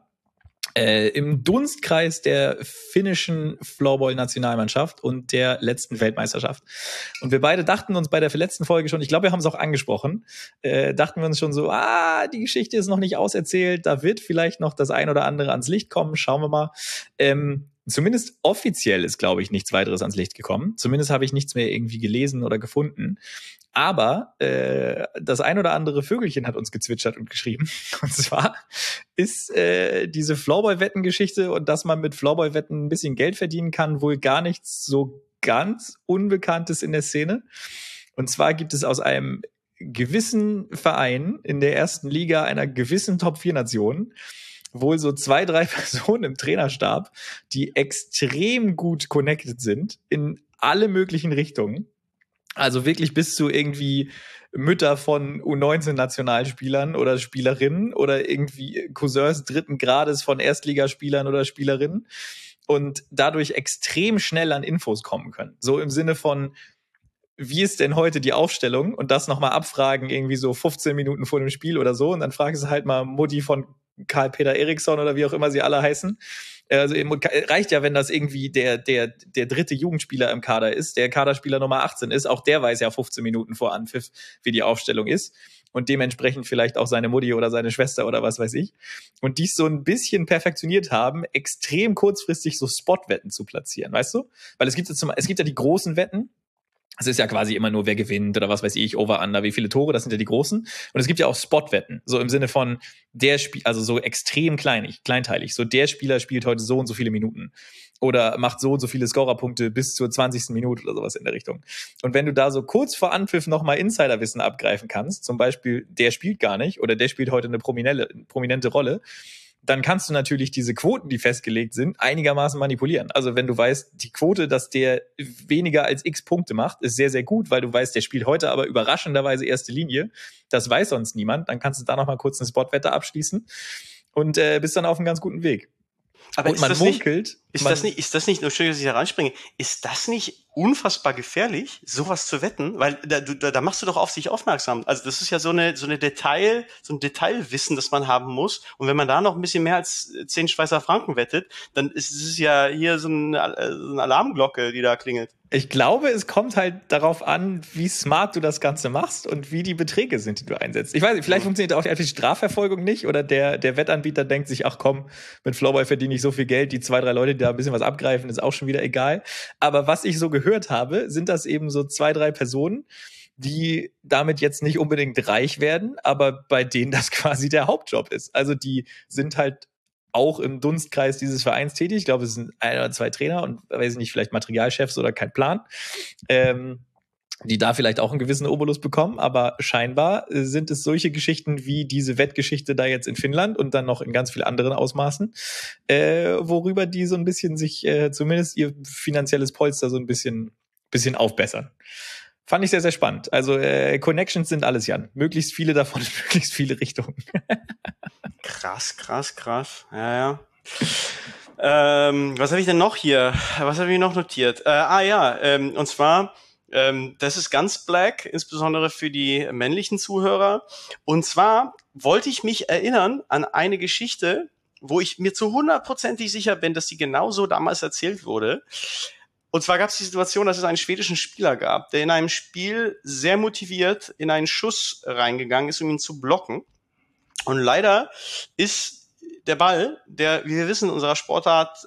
Im Dunstkreis der finnischen Floorball-Nationalmannschaft und der letzten Weltmeisterschaft. Und wir beide dachten uns bei der letzten Folge schon, ich glaube, wir haben es auch angesprochen, dachten wir uns schon so, die Geschichte ist noch nicht auserzählt, da wird vielleicht noch das ein oder andere ans Licht kommen, schauen wir mal. Zumindest offiziell ist, glaube ich, nichts weiteres ans Licht gekommen. Zumindest habe ich nichts mehr irgendwie gelesen oder gefunden. Aber das ein oder andere Vögelchen hat uns gezwitschert und geschrieben. Und zwar ist diese Floorball-Wetten-Geschichte und dass man mit Floorball-Wetten ein bisschen Geld verdienen kann, wohl gar nichts so ganz Unbekanntes in der Szene. Und zwar gibt es aus einem gewissen Verein in der ersten Liga einer gewissen Top-4-Nation wohl so 2, 3 Personen im Trainerstab, die extrem gut connected sind in alle möglichen Richtungen. Also wirklich bis zu irgendwie Mütter von U19-Nationalspielern oder Spielerinnen oder irgendwie Cousins dritten Grades von Erstligaspielern oder Spielerinnen und dadurch extrem schnell an Infos kommen können. So im Sinne von, wie ist denn heute die Aufstellung? Und das nochmal abfragen, irgendwie so 15 Minuten vor dem Spiel oder so. Und dann fragst du halt mal Mutti von Karl-Peter Eriksson oder wie auch immer sie alle heißen. Also reicht ja, wenn das irgendwie der dritte Jugendspieler im Kader ist, der Kaderspieler Nummer 18 ist. Auch der weiß ja 15 Minuten vor Anpfiff, wie die Aufstellung ist. Und dementsprechend vielleicht auch seine Mutti oder seine Schwester oder was weiß ich. Und dies so ein bisschen perfektioniert haben, extrem kurzfristig so Spotwetten zu platzieren, weißt du? Weil es gibt ja die großen Wetten. Es ist ja quasi immer nur, wer gewinnt oder was weiß ich, Over, Under, wie viele Tore, das sind ja die großen. Und es gibt ja auch Spotwetten, so im Sinne von der also so extrem kleinteilig. So der Spieler spielt heute so und so viele Minuten oder macht so und so viele Scorerpunkte bis zur 20. Minute oder sowas in der Richtung. Und wenn du da so kurz vor Anpfiff nochmal Insiderwissen abgreifen kannst, zum Beispiel, der spielt gar nicht oder der spielt heute eine prominente Rolle, dann kannst du natürlich diese Quoten, die festgelegt sind, einigermaßen manipulieren. Also wenn du weißt, die Quote, dass der weniger als x Punkte macht, ist sehr, sehr gut, weil du weißt, der spielt heute aber überraschenderweise erste Linie. Das weiß sonst niemand. Dann kannst du da noch mal kurz eine Spotwette abschließen und bist dann auf einem ganz guten Weg. Aber und man munkelt. Ist das nicht, nur schön, dass ich da reinspringe, ist das nicht unfassbar gefährlich, sowas zu wetten? Weil da machst du doch auf sich aufmerksam. Also das ist ja so ein Detailwissen, das man haben muss. Und wenn man da noch ein bisschen mehr als 10 Schweizer Franken wettet, dann ist es ja hier so eine Alarmglocke, die da klingelt. Ich glaube, es kommt halt darauf an, wie smart du das Ganze machst und wie die Beträge sind, die du einsetzt. Ich weiß nicht, vielleicht funktioniert auch die Strafverfolgung nicht oder der Wettanbieter denkt sich, ach komm, mit Floorball verdiene ich so viel Geld, die 2, 3 Leute, die da ein bisschen was abgreifen, ist auch schon wieder egal. Aber was ich so gehört habe, sind das eben so 2, 3 Personen, die damit jetzt nicht unbedingt reich werden, aber bei denen das quasi der Hauptjob ist. Also die sind halt auch im Dunstkreis dieses Vereins tätig. Ich glaube, es sind 1 oder 2 Trainer und, weiß ich nicht, vielleicht Materialchefs oder kein Plan, die da vielleicht auch einen gewissen Obolus bekommen. Aber scheinbar sind es solche Geschichten wie diese Wettgeschichte da jetzt in Finnland und dann noch in ganz vielen anderen Ausmaßen, worüber die so ein bisschen sich zumindest ihr finanzielles Polster so ein bisschen aufbessern. Fand ich sehr, sehr spannend. Also Connections sind alles, Jan. Möglichst viele davon in möglichst viele Richtungen. Krass. Ja. Was habe ich denn noch hier? Was habe ich noch notiert? Und zwar, das ist ganz black, insbesondere für die männlichen Zuhörer. Und zwar wollte ich mich erinnern an eine Geschichte, wo ich mir zu 100%ig sicher bin, dass die genauso damals erzählt wurde. Und zwar gab es die Situation, dass es einen schwedischen Spieler gab, der in einem Spiel sehr motiviert in einen Schuss reingegangen ist, um ihn zu blocken. Und leider ist der Ball, der, wie wir wissen, in unserer Sportart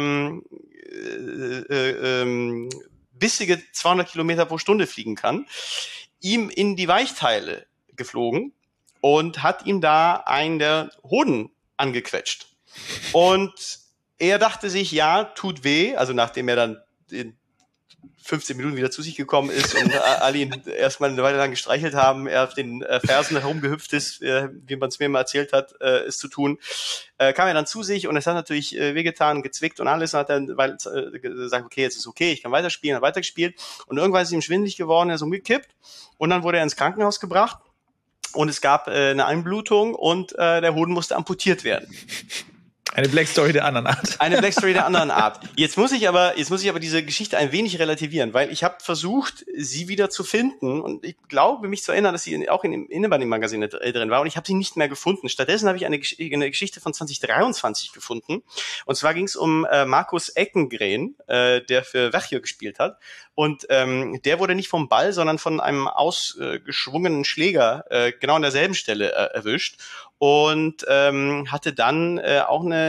bissige 200 Kilometer pro Stunde fliegen kann, ihm in die Weichteile geflogen und hat ihm da einen der Hoden angequetscht. Und er dachte sich, ja, tut weh, also nachdem er dann den 15 Minuten wieder zu sich gekommen ist und alle ihn erstmal eine Weile lang gestreichelt haben, er auf den Fersen herumgehüpft ist, wie man es mir mal erzählt hat, es zu tun, kam er dann zu sich und es hat natürlich wehgetan, gezwickt und alles, und hat dann gesagt, okay, jetzt ist okay, ich kann weiterspielen, hat weitergespielt und irgendwann ist ihm schwindelig geworden, er ist umgekippt und dann wurde er ins Krankenhaus gebracht und es gab eine Einblutung und der Hoden musste amputiert werden. Eine Black Story der anderen Art. Eine Black Story der anderen Art. Jetzt muss ich aber diese Geschichte ein wenig relativieren, weil ich habe versucht, sie wieder zu finden und ich glaube, mich zu erinnern, dass sie auch in dem Innenbahn-Magazin drin war und ich habe sie nicht mehr gefunden. Stattdessen habe ich eine Geschichte von 2023 gefunden und zwar ging es um Markus Eckengren, der für Wachio gespielt hat und der wurde nicht vom Ball, sondern von einem ausgeschwungenen Schläger genau an derselben Stelle erwischt und hatte dann auch eine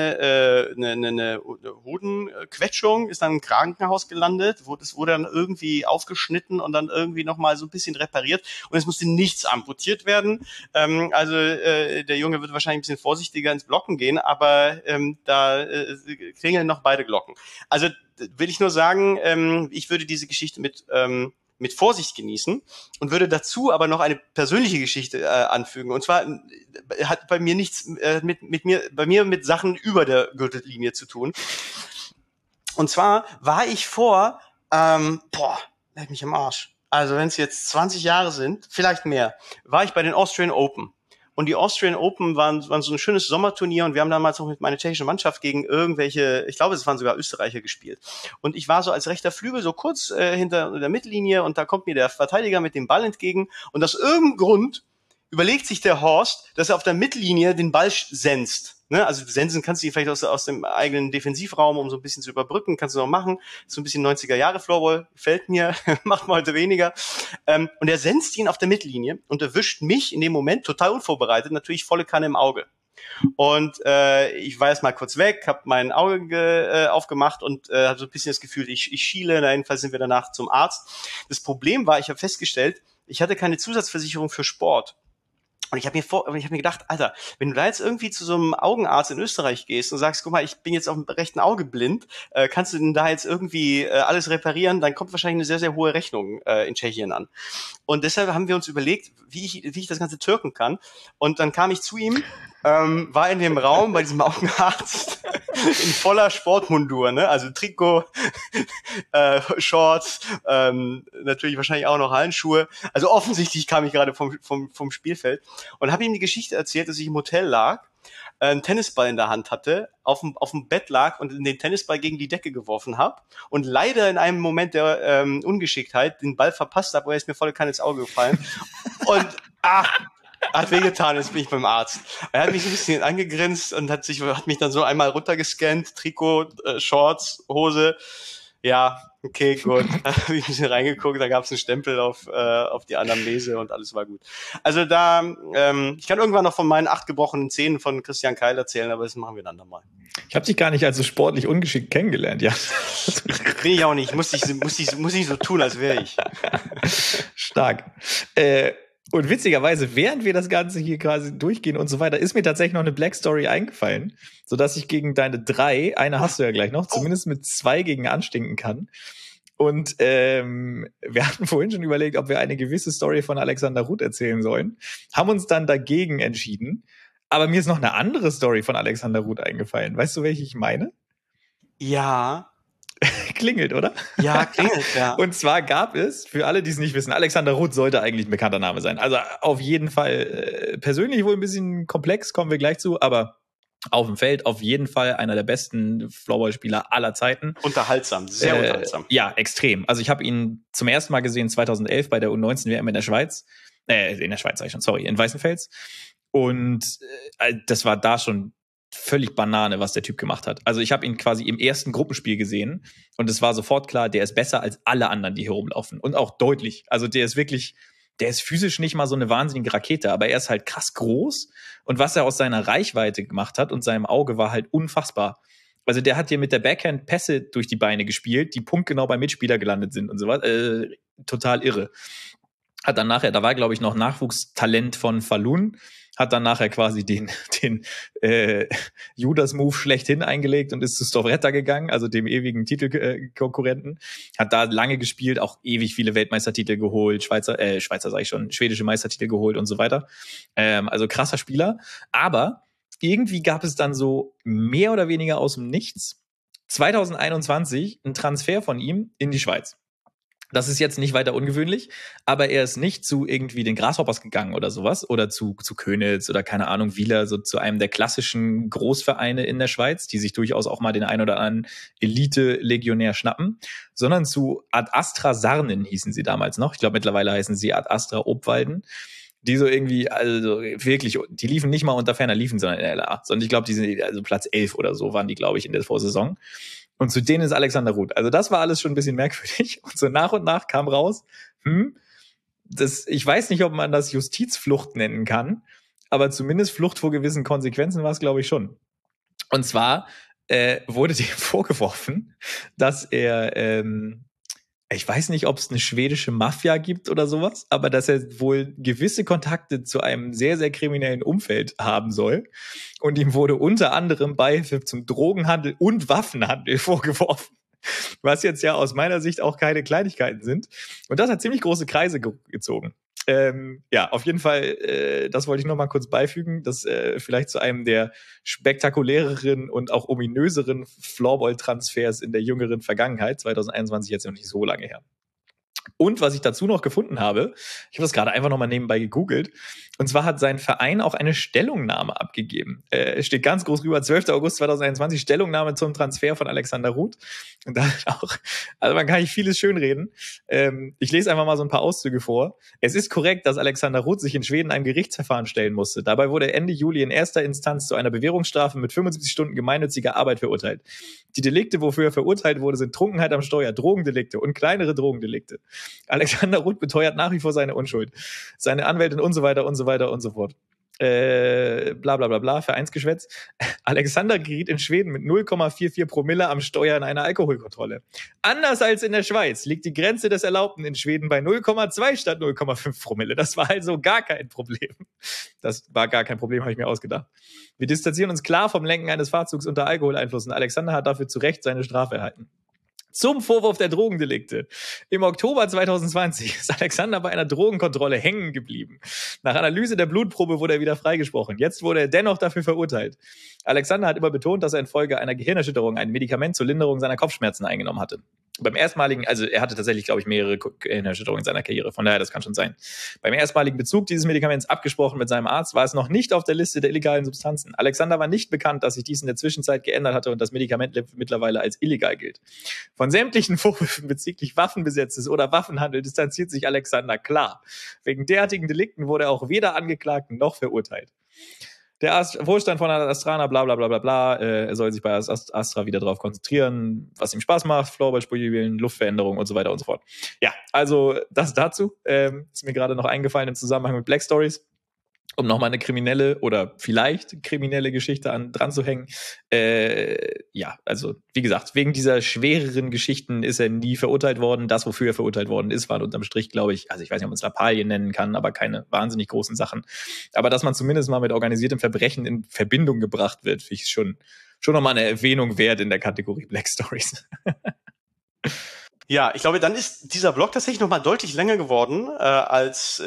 Hodenquetschung, ist dann im Krankenhaus gelandet, es wurde dann irgendwie aufgeschnitten und dann irgendwie nochmal so ein bisschen repariert und es musste nichts amputiert werden. Der Junge wird wahrscheinlich ein bisschen vorsichtiger ins Blocken gehen, aber da klingeln noch beide Glocken. Also will ich nur sagen, ich würde diese Geschichte mit Vorsicht genießen und würde dazu aber noch eine persönliche Geschichte anfügen. Und zwar hat bei mir nichts mit Sachen über der Gürtellinie zu tun. Und zwar war ich leck mich am Arsch. Also wenn es jetzt 20 Jahre sind, vielleicht mehr, war ich bei den Austrian Open. Und die Austrian Open waren so ein schönes Sommerturnier und wir haben damals auch mit meiner tschechischen Mannschaft gegen irgendwelche, ich glaube, es waren sogar Österreicher gespielt. Und ich war so als rechter Flügel so kurz hinter der Mittellinie und da kommt mir der Verteidiger mit dem Ball entgegen und aus irgendeinem Grund überlegt sich der Horst, dass er auf der Mittellinie den Ball senzt. Ne? Also sensen kannst du ihn vielleicht aus dem eigenen Defensivraum, um so ein bisschen zu überbrücken, kannst du noch machen. So ein bisschen 90er-Jahre-Floorball, gefällt mir, macht man heute weniger. Und er senzt ihn auf der Mittellinie und erwischt mich in dem Moment total unvorbereitet, natürlich volle Kanne im Auge. Und ich war erst mal kurz weg, habe mein Auge aufgemacht und habe so ein bisschen das Gefühl, ich schiele. Na, jedenfalls sind wir danach zum Arzt. Das Problem war, ich habe festgestellt, ich hatte keine Zusatzversicherung für Sport. Und ich habe mir gedacht, Alter, wenn du da jetzt irgendwie zu so einem Augenarzt in Österreich gehst und sagst, guck mal, ich bin jetzt auf dem rechten Auge blind, kannst du denn da jetzt irgendwie alles reparieren? Dann kommt wahrscheinlich eine sehr, sehr hohe Rechnung in Tschechien an. Und deshalb haben wir uns überlegt, wie ich das Ganze türken kann. Und dann kam ich zu ihm, war in dem Raum bei diesem Augenarzt in voller Sportmundur, ne? Also Trikot, Shorts, natürlich wahrscheinlich auch noch Handschuhe. Also offensichtlich kam ich gerade vom Spielfeld und habe ihm die Geschichte erzählt, dass ich im Hotel lag, einen Tennisball in der Hand hatte, auf dem Bett lag und den Tennisball gegen die Decke geworfen habe und leider in einem Moment der Ungeschicktheit den Ball verpasst habe, weil er ist mir volle Kanne ins Auge gefallen. Und hat wehgetan, jetzt bin ich beim Arzt. Er hat mich ein bisschen angegrinst und hat mich dann so einmal runtergescannt, Trikot, Shorts, Hose. Ja, okay, gut. Da habe ich ein bisschen reingeguckt, da gab es einen Stempel auf die Anamnese und alles war gut. Also da, ich kann irgendwann noch von meinen 8 gebrochenen Zähnen von Christian Keil erzählen, aber das machen wir dann nochmal. Ich habe dich gar nicht als so sportlich ungeschickt kennengelernt, ja. Bin ich auch nicht. Muss ich so tun, als wäre ich. Stark. Und witzigerweise, während wir das Ganze hier quasi durchgehen und so weiter, ist mir tatsächlich noch eine Black Story eingefallen, sodass ich gegen deine 3, eine hast du ja gleich noch, zumindest mit 2 gegen anstinken kann. Und wir hatten vorhin schon überlegt, ob wir eine gewisse Story von Alexander Ruth erzählen sollen, haben uns dann dagegen entschieden. Aber mir ist noch eine andere Story von Alexander Ruth eingefallen. Weißt du, welche ich meine? Ja. Klingelt, oder? Ja, klingelt, ja. Und zwar gab es, für alle, die es nicht wissen, Alexander Ruth sollte eigentlich ein bekannter Name sein. Also auf jeden Fall persönlich wohl ein bisschen komplex, kommen wir gleich zu, aber auf dem Feld auf jeden Fall einer der besten Floorball-Spieler aller Zeiten. Unterhaltsam, sehr unterhaltsam. Ja, extrem. Also ich habe ihn zum ersten Mal gesehen 2011 bei der U19-WM in der Schweiz. In der Schweiz sag ich schon, sorry, in Weißenfels. Und das war da schon völlig Banane, was der Typ gemacht hat. Also ich habe ihn quasi im ersten Gruppenspiel gesehen und es war sofort klar, der ist besser als alle anderen, die hier rumlaufen. Und auch deutlich. Also der ist physisch nicht mal so eine wahnsinnige Rakete, aber er ist halt krass groß und was er aus seiner Reichweite gemacht hat und seinem Auge war halt unfassbar. Also der hat hier mit der Backhand Pässe durch die Beine gespielt, die punktgenau beim Mitspieler gelandet sind und sowas. Total irre. Hat dann nachher, da war, glaube ich, noch Nachwuchstalent von Falun, hat dann nachher quasi den Judas-Move schlechthin eingelegt und ist zu Stovretta gegangen, also dem ewigen Titelkonkurrenten. Hat da lange gespielt, auch ewig viele Weltmeistertitel geholt, Schweizer sage ich schon, schwedische Meistertitel geholt und so weiter. Also krasser Spieler. Aber irgendwie gab es dann so mehr oder weniger aus dem Nichts 2021 einen Transfer von ihm in die Schweiz. Das ist jetzt nicht weiter ungewöhnlich, aber er ist nicht zu irgendwie den Grasshoppers gegangen oder sowas oder zu Könitz oder keine Ahnung, Wieler, so zu einem der klassischen Großvereine in der Schweiz, die sich durchaus auch mal den ein oder anderen Elite-Legionär schnappen, sondern zu Ad Astra Sarnen hießen sie damals noch. Ich glaube, mittlerweile heißen sie Ad Astra Obwalden. Die so irgendwie, also wirklich, die liefen nicht mal unter ferner Liefen, sondern in der LA. Sondern ich glaube, die sind also Platz 11 oder so waren die, glaube ich, in der Vorsaison. Und zu denen ist Alexander Ruth. Also das war alles schon ein bisschen merkwürdig. Und so nach und nach kam raus, ich weiß nicht, ob man das Justizflucht nennen kann, aber zumindest Flucht vor gewissen Konsequenzen war es, glaube ich, schon. Und zwar wurde dem vorgeworfen, dass er ich weiß nicht, ob es eine schwedische Mafia gibt oder sowas, aber dass er wohl gewisse Kontakte zu einem sehr, sehr kriminellen Umfeld haben soll. Und ihm wurde unter anderem Beihilfe zum Drogenhandel und Waffenhandel vorgeworfen. Was jetzt ja aus meiner Sicht auch keine Kleinigkeiten sind. Und das hat ziemlich große Kreise gezogen. Ja, auf jeden Fall, das wollte ich noch mal kurz beifügen, dass vielleicht zu einem der spektakuläreren und auch ominöseren Floorball-Transfers in der jüngeren Vergangenheit, 2021 jetzt noch nicht so lange her. Und was ich dazu noch gefunden habe, ich habe das gerade einfach nochmal nebenbei gegoogelt, und zwar hat sein Verein auch eine Stellungnahme abgegeben. Es steht ganz groß rüber, 12. August 2021, Stellungnahme zum Transfer von Alexander Ruth. Und da auch, also man kann nicht vieles schönreden. Ich lese einfach mal so ein paar Auszüge vor. Es ist korrekt, dass Alexander Ruth sich in Schweden einem Gerichtsverfahren stellen musste. Dabei wurde er Ende Juli in erster Instanz zu einer Bewährungsstrafe mit 75 Stunden gemeinnütziger Arbeit verurteilt. Die Delikte, wofür er verurteilt wurde, sind Trunkenheit am Steuer, Drogendelikte und kleinere Drogendelikte. Alexander Ruth beteuert nach wie vor seine Unschuld. Seine Anwältin und so weiter und so weiter und so fort. Bla bla bla bla, Vereinsgeschwätz. Alexander geriet in Schweden mit 0,44 Promille am Steuer in einer Alkoholkontrolle. Anders als in der Schweiz liegt die Grenze des Erlaubten in Schweden bei 0,2 statt 0,5 Promille. Das war also gar kein Problem. Das war gar kein Problem, habe ich mir ausgedacht. Wir distanzieren uns klar vom Lenken eines Fahrzeugs unter Alkoholeinfluss und Alexander hat dafür zu Recht seine Strafe erhalten. Zum Vorwurf der Drogendelikte. Im Oktober 2020 ist Alexander bei einer Drogenkontrolle hängen geblieben. Nach Analyse der Blutprobe wurde er wieder freigesprochen. Jetzt wurde er dennoch dafür verurteilt. Alexander hat immer betont, dass er infolge einer Gehirnerschütterung ein Medikament zur Linderung seiner Kopfschmerzen eingenommen hatte. Beim erstmaligen, also er hatte tatsächlich, glaube ich, mehrere Gehirnerschütterungen in seiner Karriere, von daher, das kann schon sein. Beim erstmaligen Bezug dieses Medikaments abgesprochen mit seinem Arzt, war es noch nicht auf der Liste der illegalen Substanzen. Alexander war nicht bekannt, dass sich dies in der Zwischenzeit geändert hatte und das Medikament mittlerweile als illegal gilt. Von sämtlichen Vorwürfen bezüglich Waffenbesetzes oder Waffenhandel distanziert sich Alexander klar. Wegen derartigen Delikten wurde er auch weder angeklagt noch verurteilt. Der Vorstand von Astrana, bla bla bla bla bla, er soll sich bei Astra wieder darauf konzentrieren, was ihm Spaß macht, Floorball-Spielen, Luftveränderung und so weiter und so fort. Ja, also das dazu. Ist mir gerade noch eingefallen im Zusammenhang mit Black Stories, um nochmal eine kriminelle oder vielleicht kriminelle Geschichte dran zu hängen. Ja, also wie gesagt, wegen dieser schwereren Geschichten ist er nie verurteilt worden. Das, wofür er verurteilt worden ist, waren unterm Strich, glaube ich, also ich weiß nicht, ob man es Lappalien nennen kann, aber keine wahnsinnig großen Sachen. Aber dass man zumindest mal mit organisiertem Verbrechen in Verbindung gebracht wird, finde ich schon nochmal eine Erwähnung wert in der Kategorie Black Stories. Ja, ich glaube, dann ist dieser Blog tatsächlich noch mal deutlich länger geworden als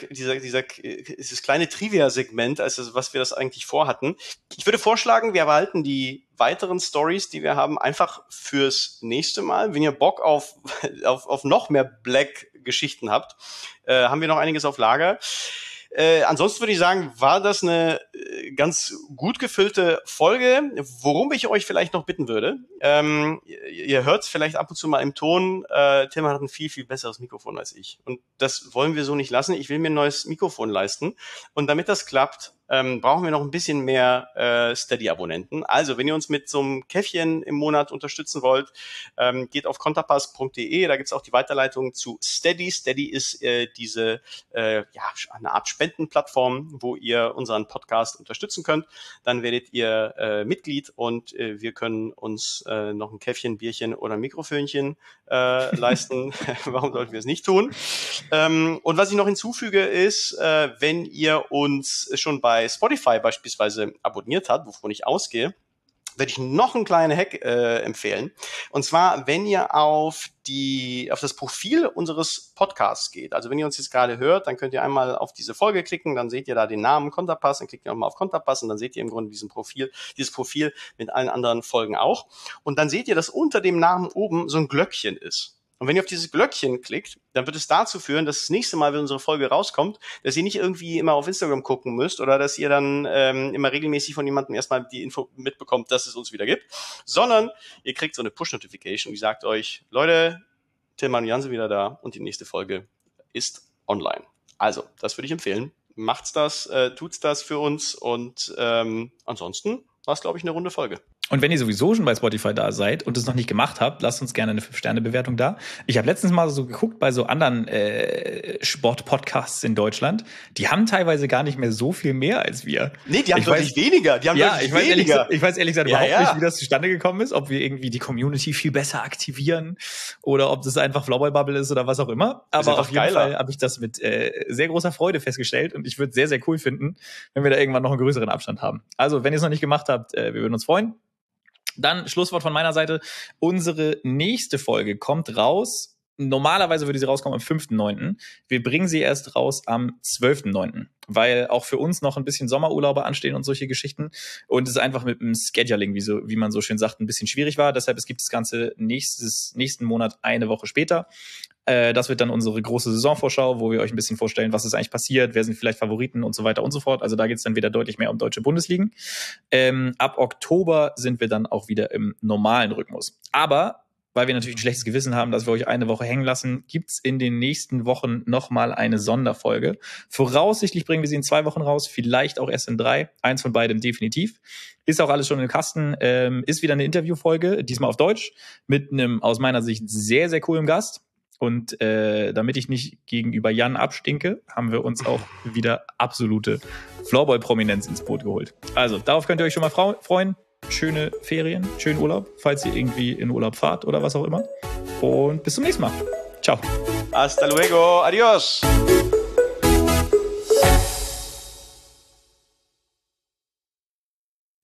dieses kleine Trivia-Segment, als das, was wir das eigentlich vorhatten. Ich würde vorschlagen, wir behalten die weiteren Stories, die wir haben, einfach fürs nächste Mal. Wenn ihr Bock auf noch mehr Black-Geschichten habt, haben wir noch einiges auf Lager. Ansonsten würde ich sagen, war das eine ganz gut gefüllte Folge. Worum ich euch vielleicht noch bitten würde, ihr hört es vielleicht ab und zu mal im Ton, Tim hat ein viel, viel besseres Mikrofon als ich. Und das wollen wir so nicht lassen. Ich will mir ein neues Mikrofon leisten. Und damit das klappt, brauchen wir noch ein bisschen mehr Steady-Abonnenten. Also, wenn ihr uns mit so einem Käffchen im Monat unterstützen wollt, geht auf contapass.de, da gibt's auch die Weiterleitung zu Steady. Steady ist diese eine Art Spendenplattform, wo ihr unseren Podcast unterstützen könnt. Dann werdet ihr Mitglied und wir können uns noch ein Käffchen, Bierchen oder ein Mikrofönchen leisten. Warum sollten wir es nicht tun? Und was ich noch hinzufüge ist, wenn ihr uns schon bei Spotify beispielsweise abonniert habt, wovon ich ausgehe, werde ich noch einen kleinen Hack empfehlen. Und zwar, wenn ihr auf das Profil unseres Podcasts geht. Also wenn ihr uns jetzt gerade hört, dann könnt ihr einmal auf diese Folge klicken, dann seht ihr da den Namen Konterpass, dann klickt ihr nochmal auf Konterpass und dann seht ihr im Grunde dieses Profil mit allen anderen Folgen auch. Und dann seht ihr, dass unter dem Namen oben so ein Glöckchen ist. Und wenn ihr auf dieses Glöckchen klickt, dann wird es dazu führen, dass das nächste Mal, wenn unsere Folge rauskommt, dass ihr nicht irgendwie immer auf Instagram gucken müsst oder dass ihr dann immer regelmäßig von jemandem erstmal die Info mitbekommt, dass es uns wieder gibt, sondern ihr kriegt so eine Push-Notification, die sagt euch, Leute, Tillmann und Jan sind wieder da und die nächste Folge ist online. Also, das würde ich empfehlen. Macht's das, tut's das für uns und ansonsten war es, glaube ich, eine runde Folge. Und wenn ihr sowieso schon bei Spotify da seid und es noch nicht gemacht habt, lasst uns gerne eine 5-Sterne-Bewertung da. Ich habe letztens mal so geguckt bei so anderen Sport-Podcasts in Deutschland. Die haben teilweise gar nicht mehr so viel mehr als wir. Nee, die haben deutlich weniger. Ich weiß ehrlich gesagt überhaupt nicht, wie das zustande gekommen ist. Ob wir irgendwie die Community viel besser aktivieren oder ob das einfach Flowboy-Bubble ist oder was auch immer. Aber auf jeden Fall habe ich das mit sehr großer Freude festgestellt. Und ich würde es sehr, sehr cool finden, wenn wir da irgendwann noch einen größeren Abstand haben. Also, wenn ihr es noch nicht gemacht habt, wir würden uns freuen. Dann Schlusswort von meiner Seite. Unsere nächste Folge kommt raus. Normalerweise würde sie rauskommen am 5.9. Wir bringen sie erst raus am 12.9., weil auch für uns noch ein bisschen Sommerurlaube anstehen und solche Geschichten. Und es einfach mit dem Scheduling, wie man so schön sagt, ein bisschen schwierig war. Deshalb, es gibt das Ganze nächsten Monat eine Woche später. Das wird dann unsere große Saisonvorschau, wo wir euch ein bisschen vorstellen, was ist eigentlich passiert, wer sind vielleicht Favoriten und so weiter und so fort. Also da geht es dann wieder deutlich mehr um deutsche Bundesligen. Ab Oktober sind wir dann auch wieder im normalen Rhythmus. Aber weil wir natürlich ein schlechtes Gewissen haben, dass wir euch eine Woche hängen lassen, gibt's in den nächsten Wochen nochmal eine Sonderfolge. Voraussichtlich bringen wir sie in 2 Wochen raus, vielleicht auch erst in 3. Eins von beidem definitiv. Ist auch alles schon im Kasten. Ist wieder eine Interviewfolge, diesmal auf Deutsch, mit einem aus meiner Sicht sehr, sehr coolen Gast. Und damit ich nicht gegenüber Jan abstinke, haben wir uns auch wieder absolute Floorball-Prominenz ins Boot geholt. Also, darauf könnt ihr euch schon mal freuen. Schöne Ferien, schönen Urlaub, falls ihr irgendwie in Urlaub fahrt oder was auch immer. Und bis zum nächsten Mal. Ciao. Hasta luego. Adios.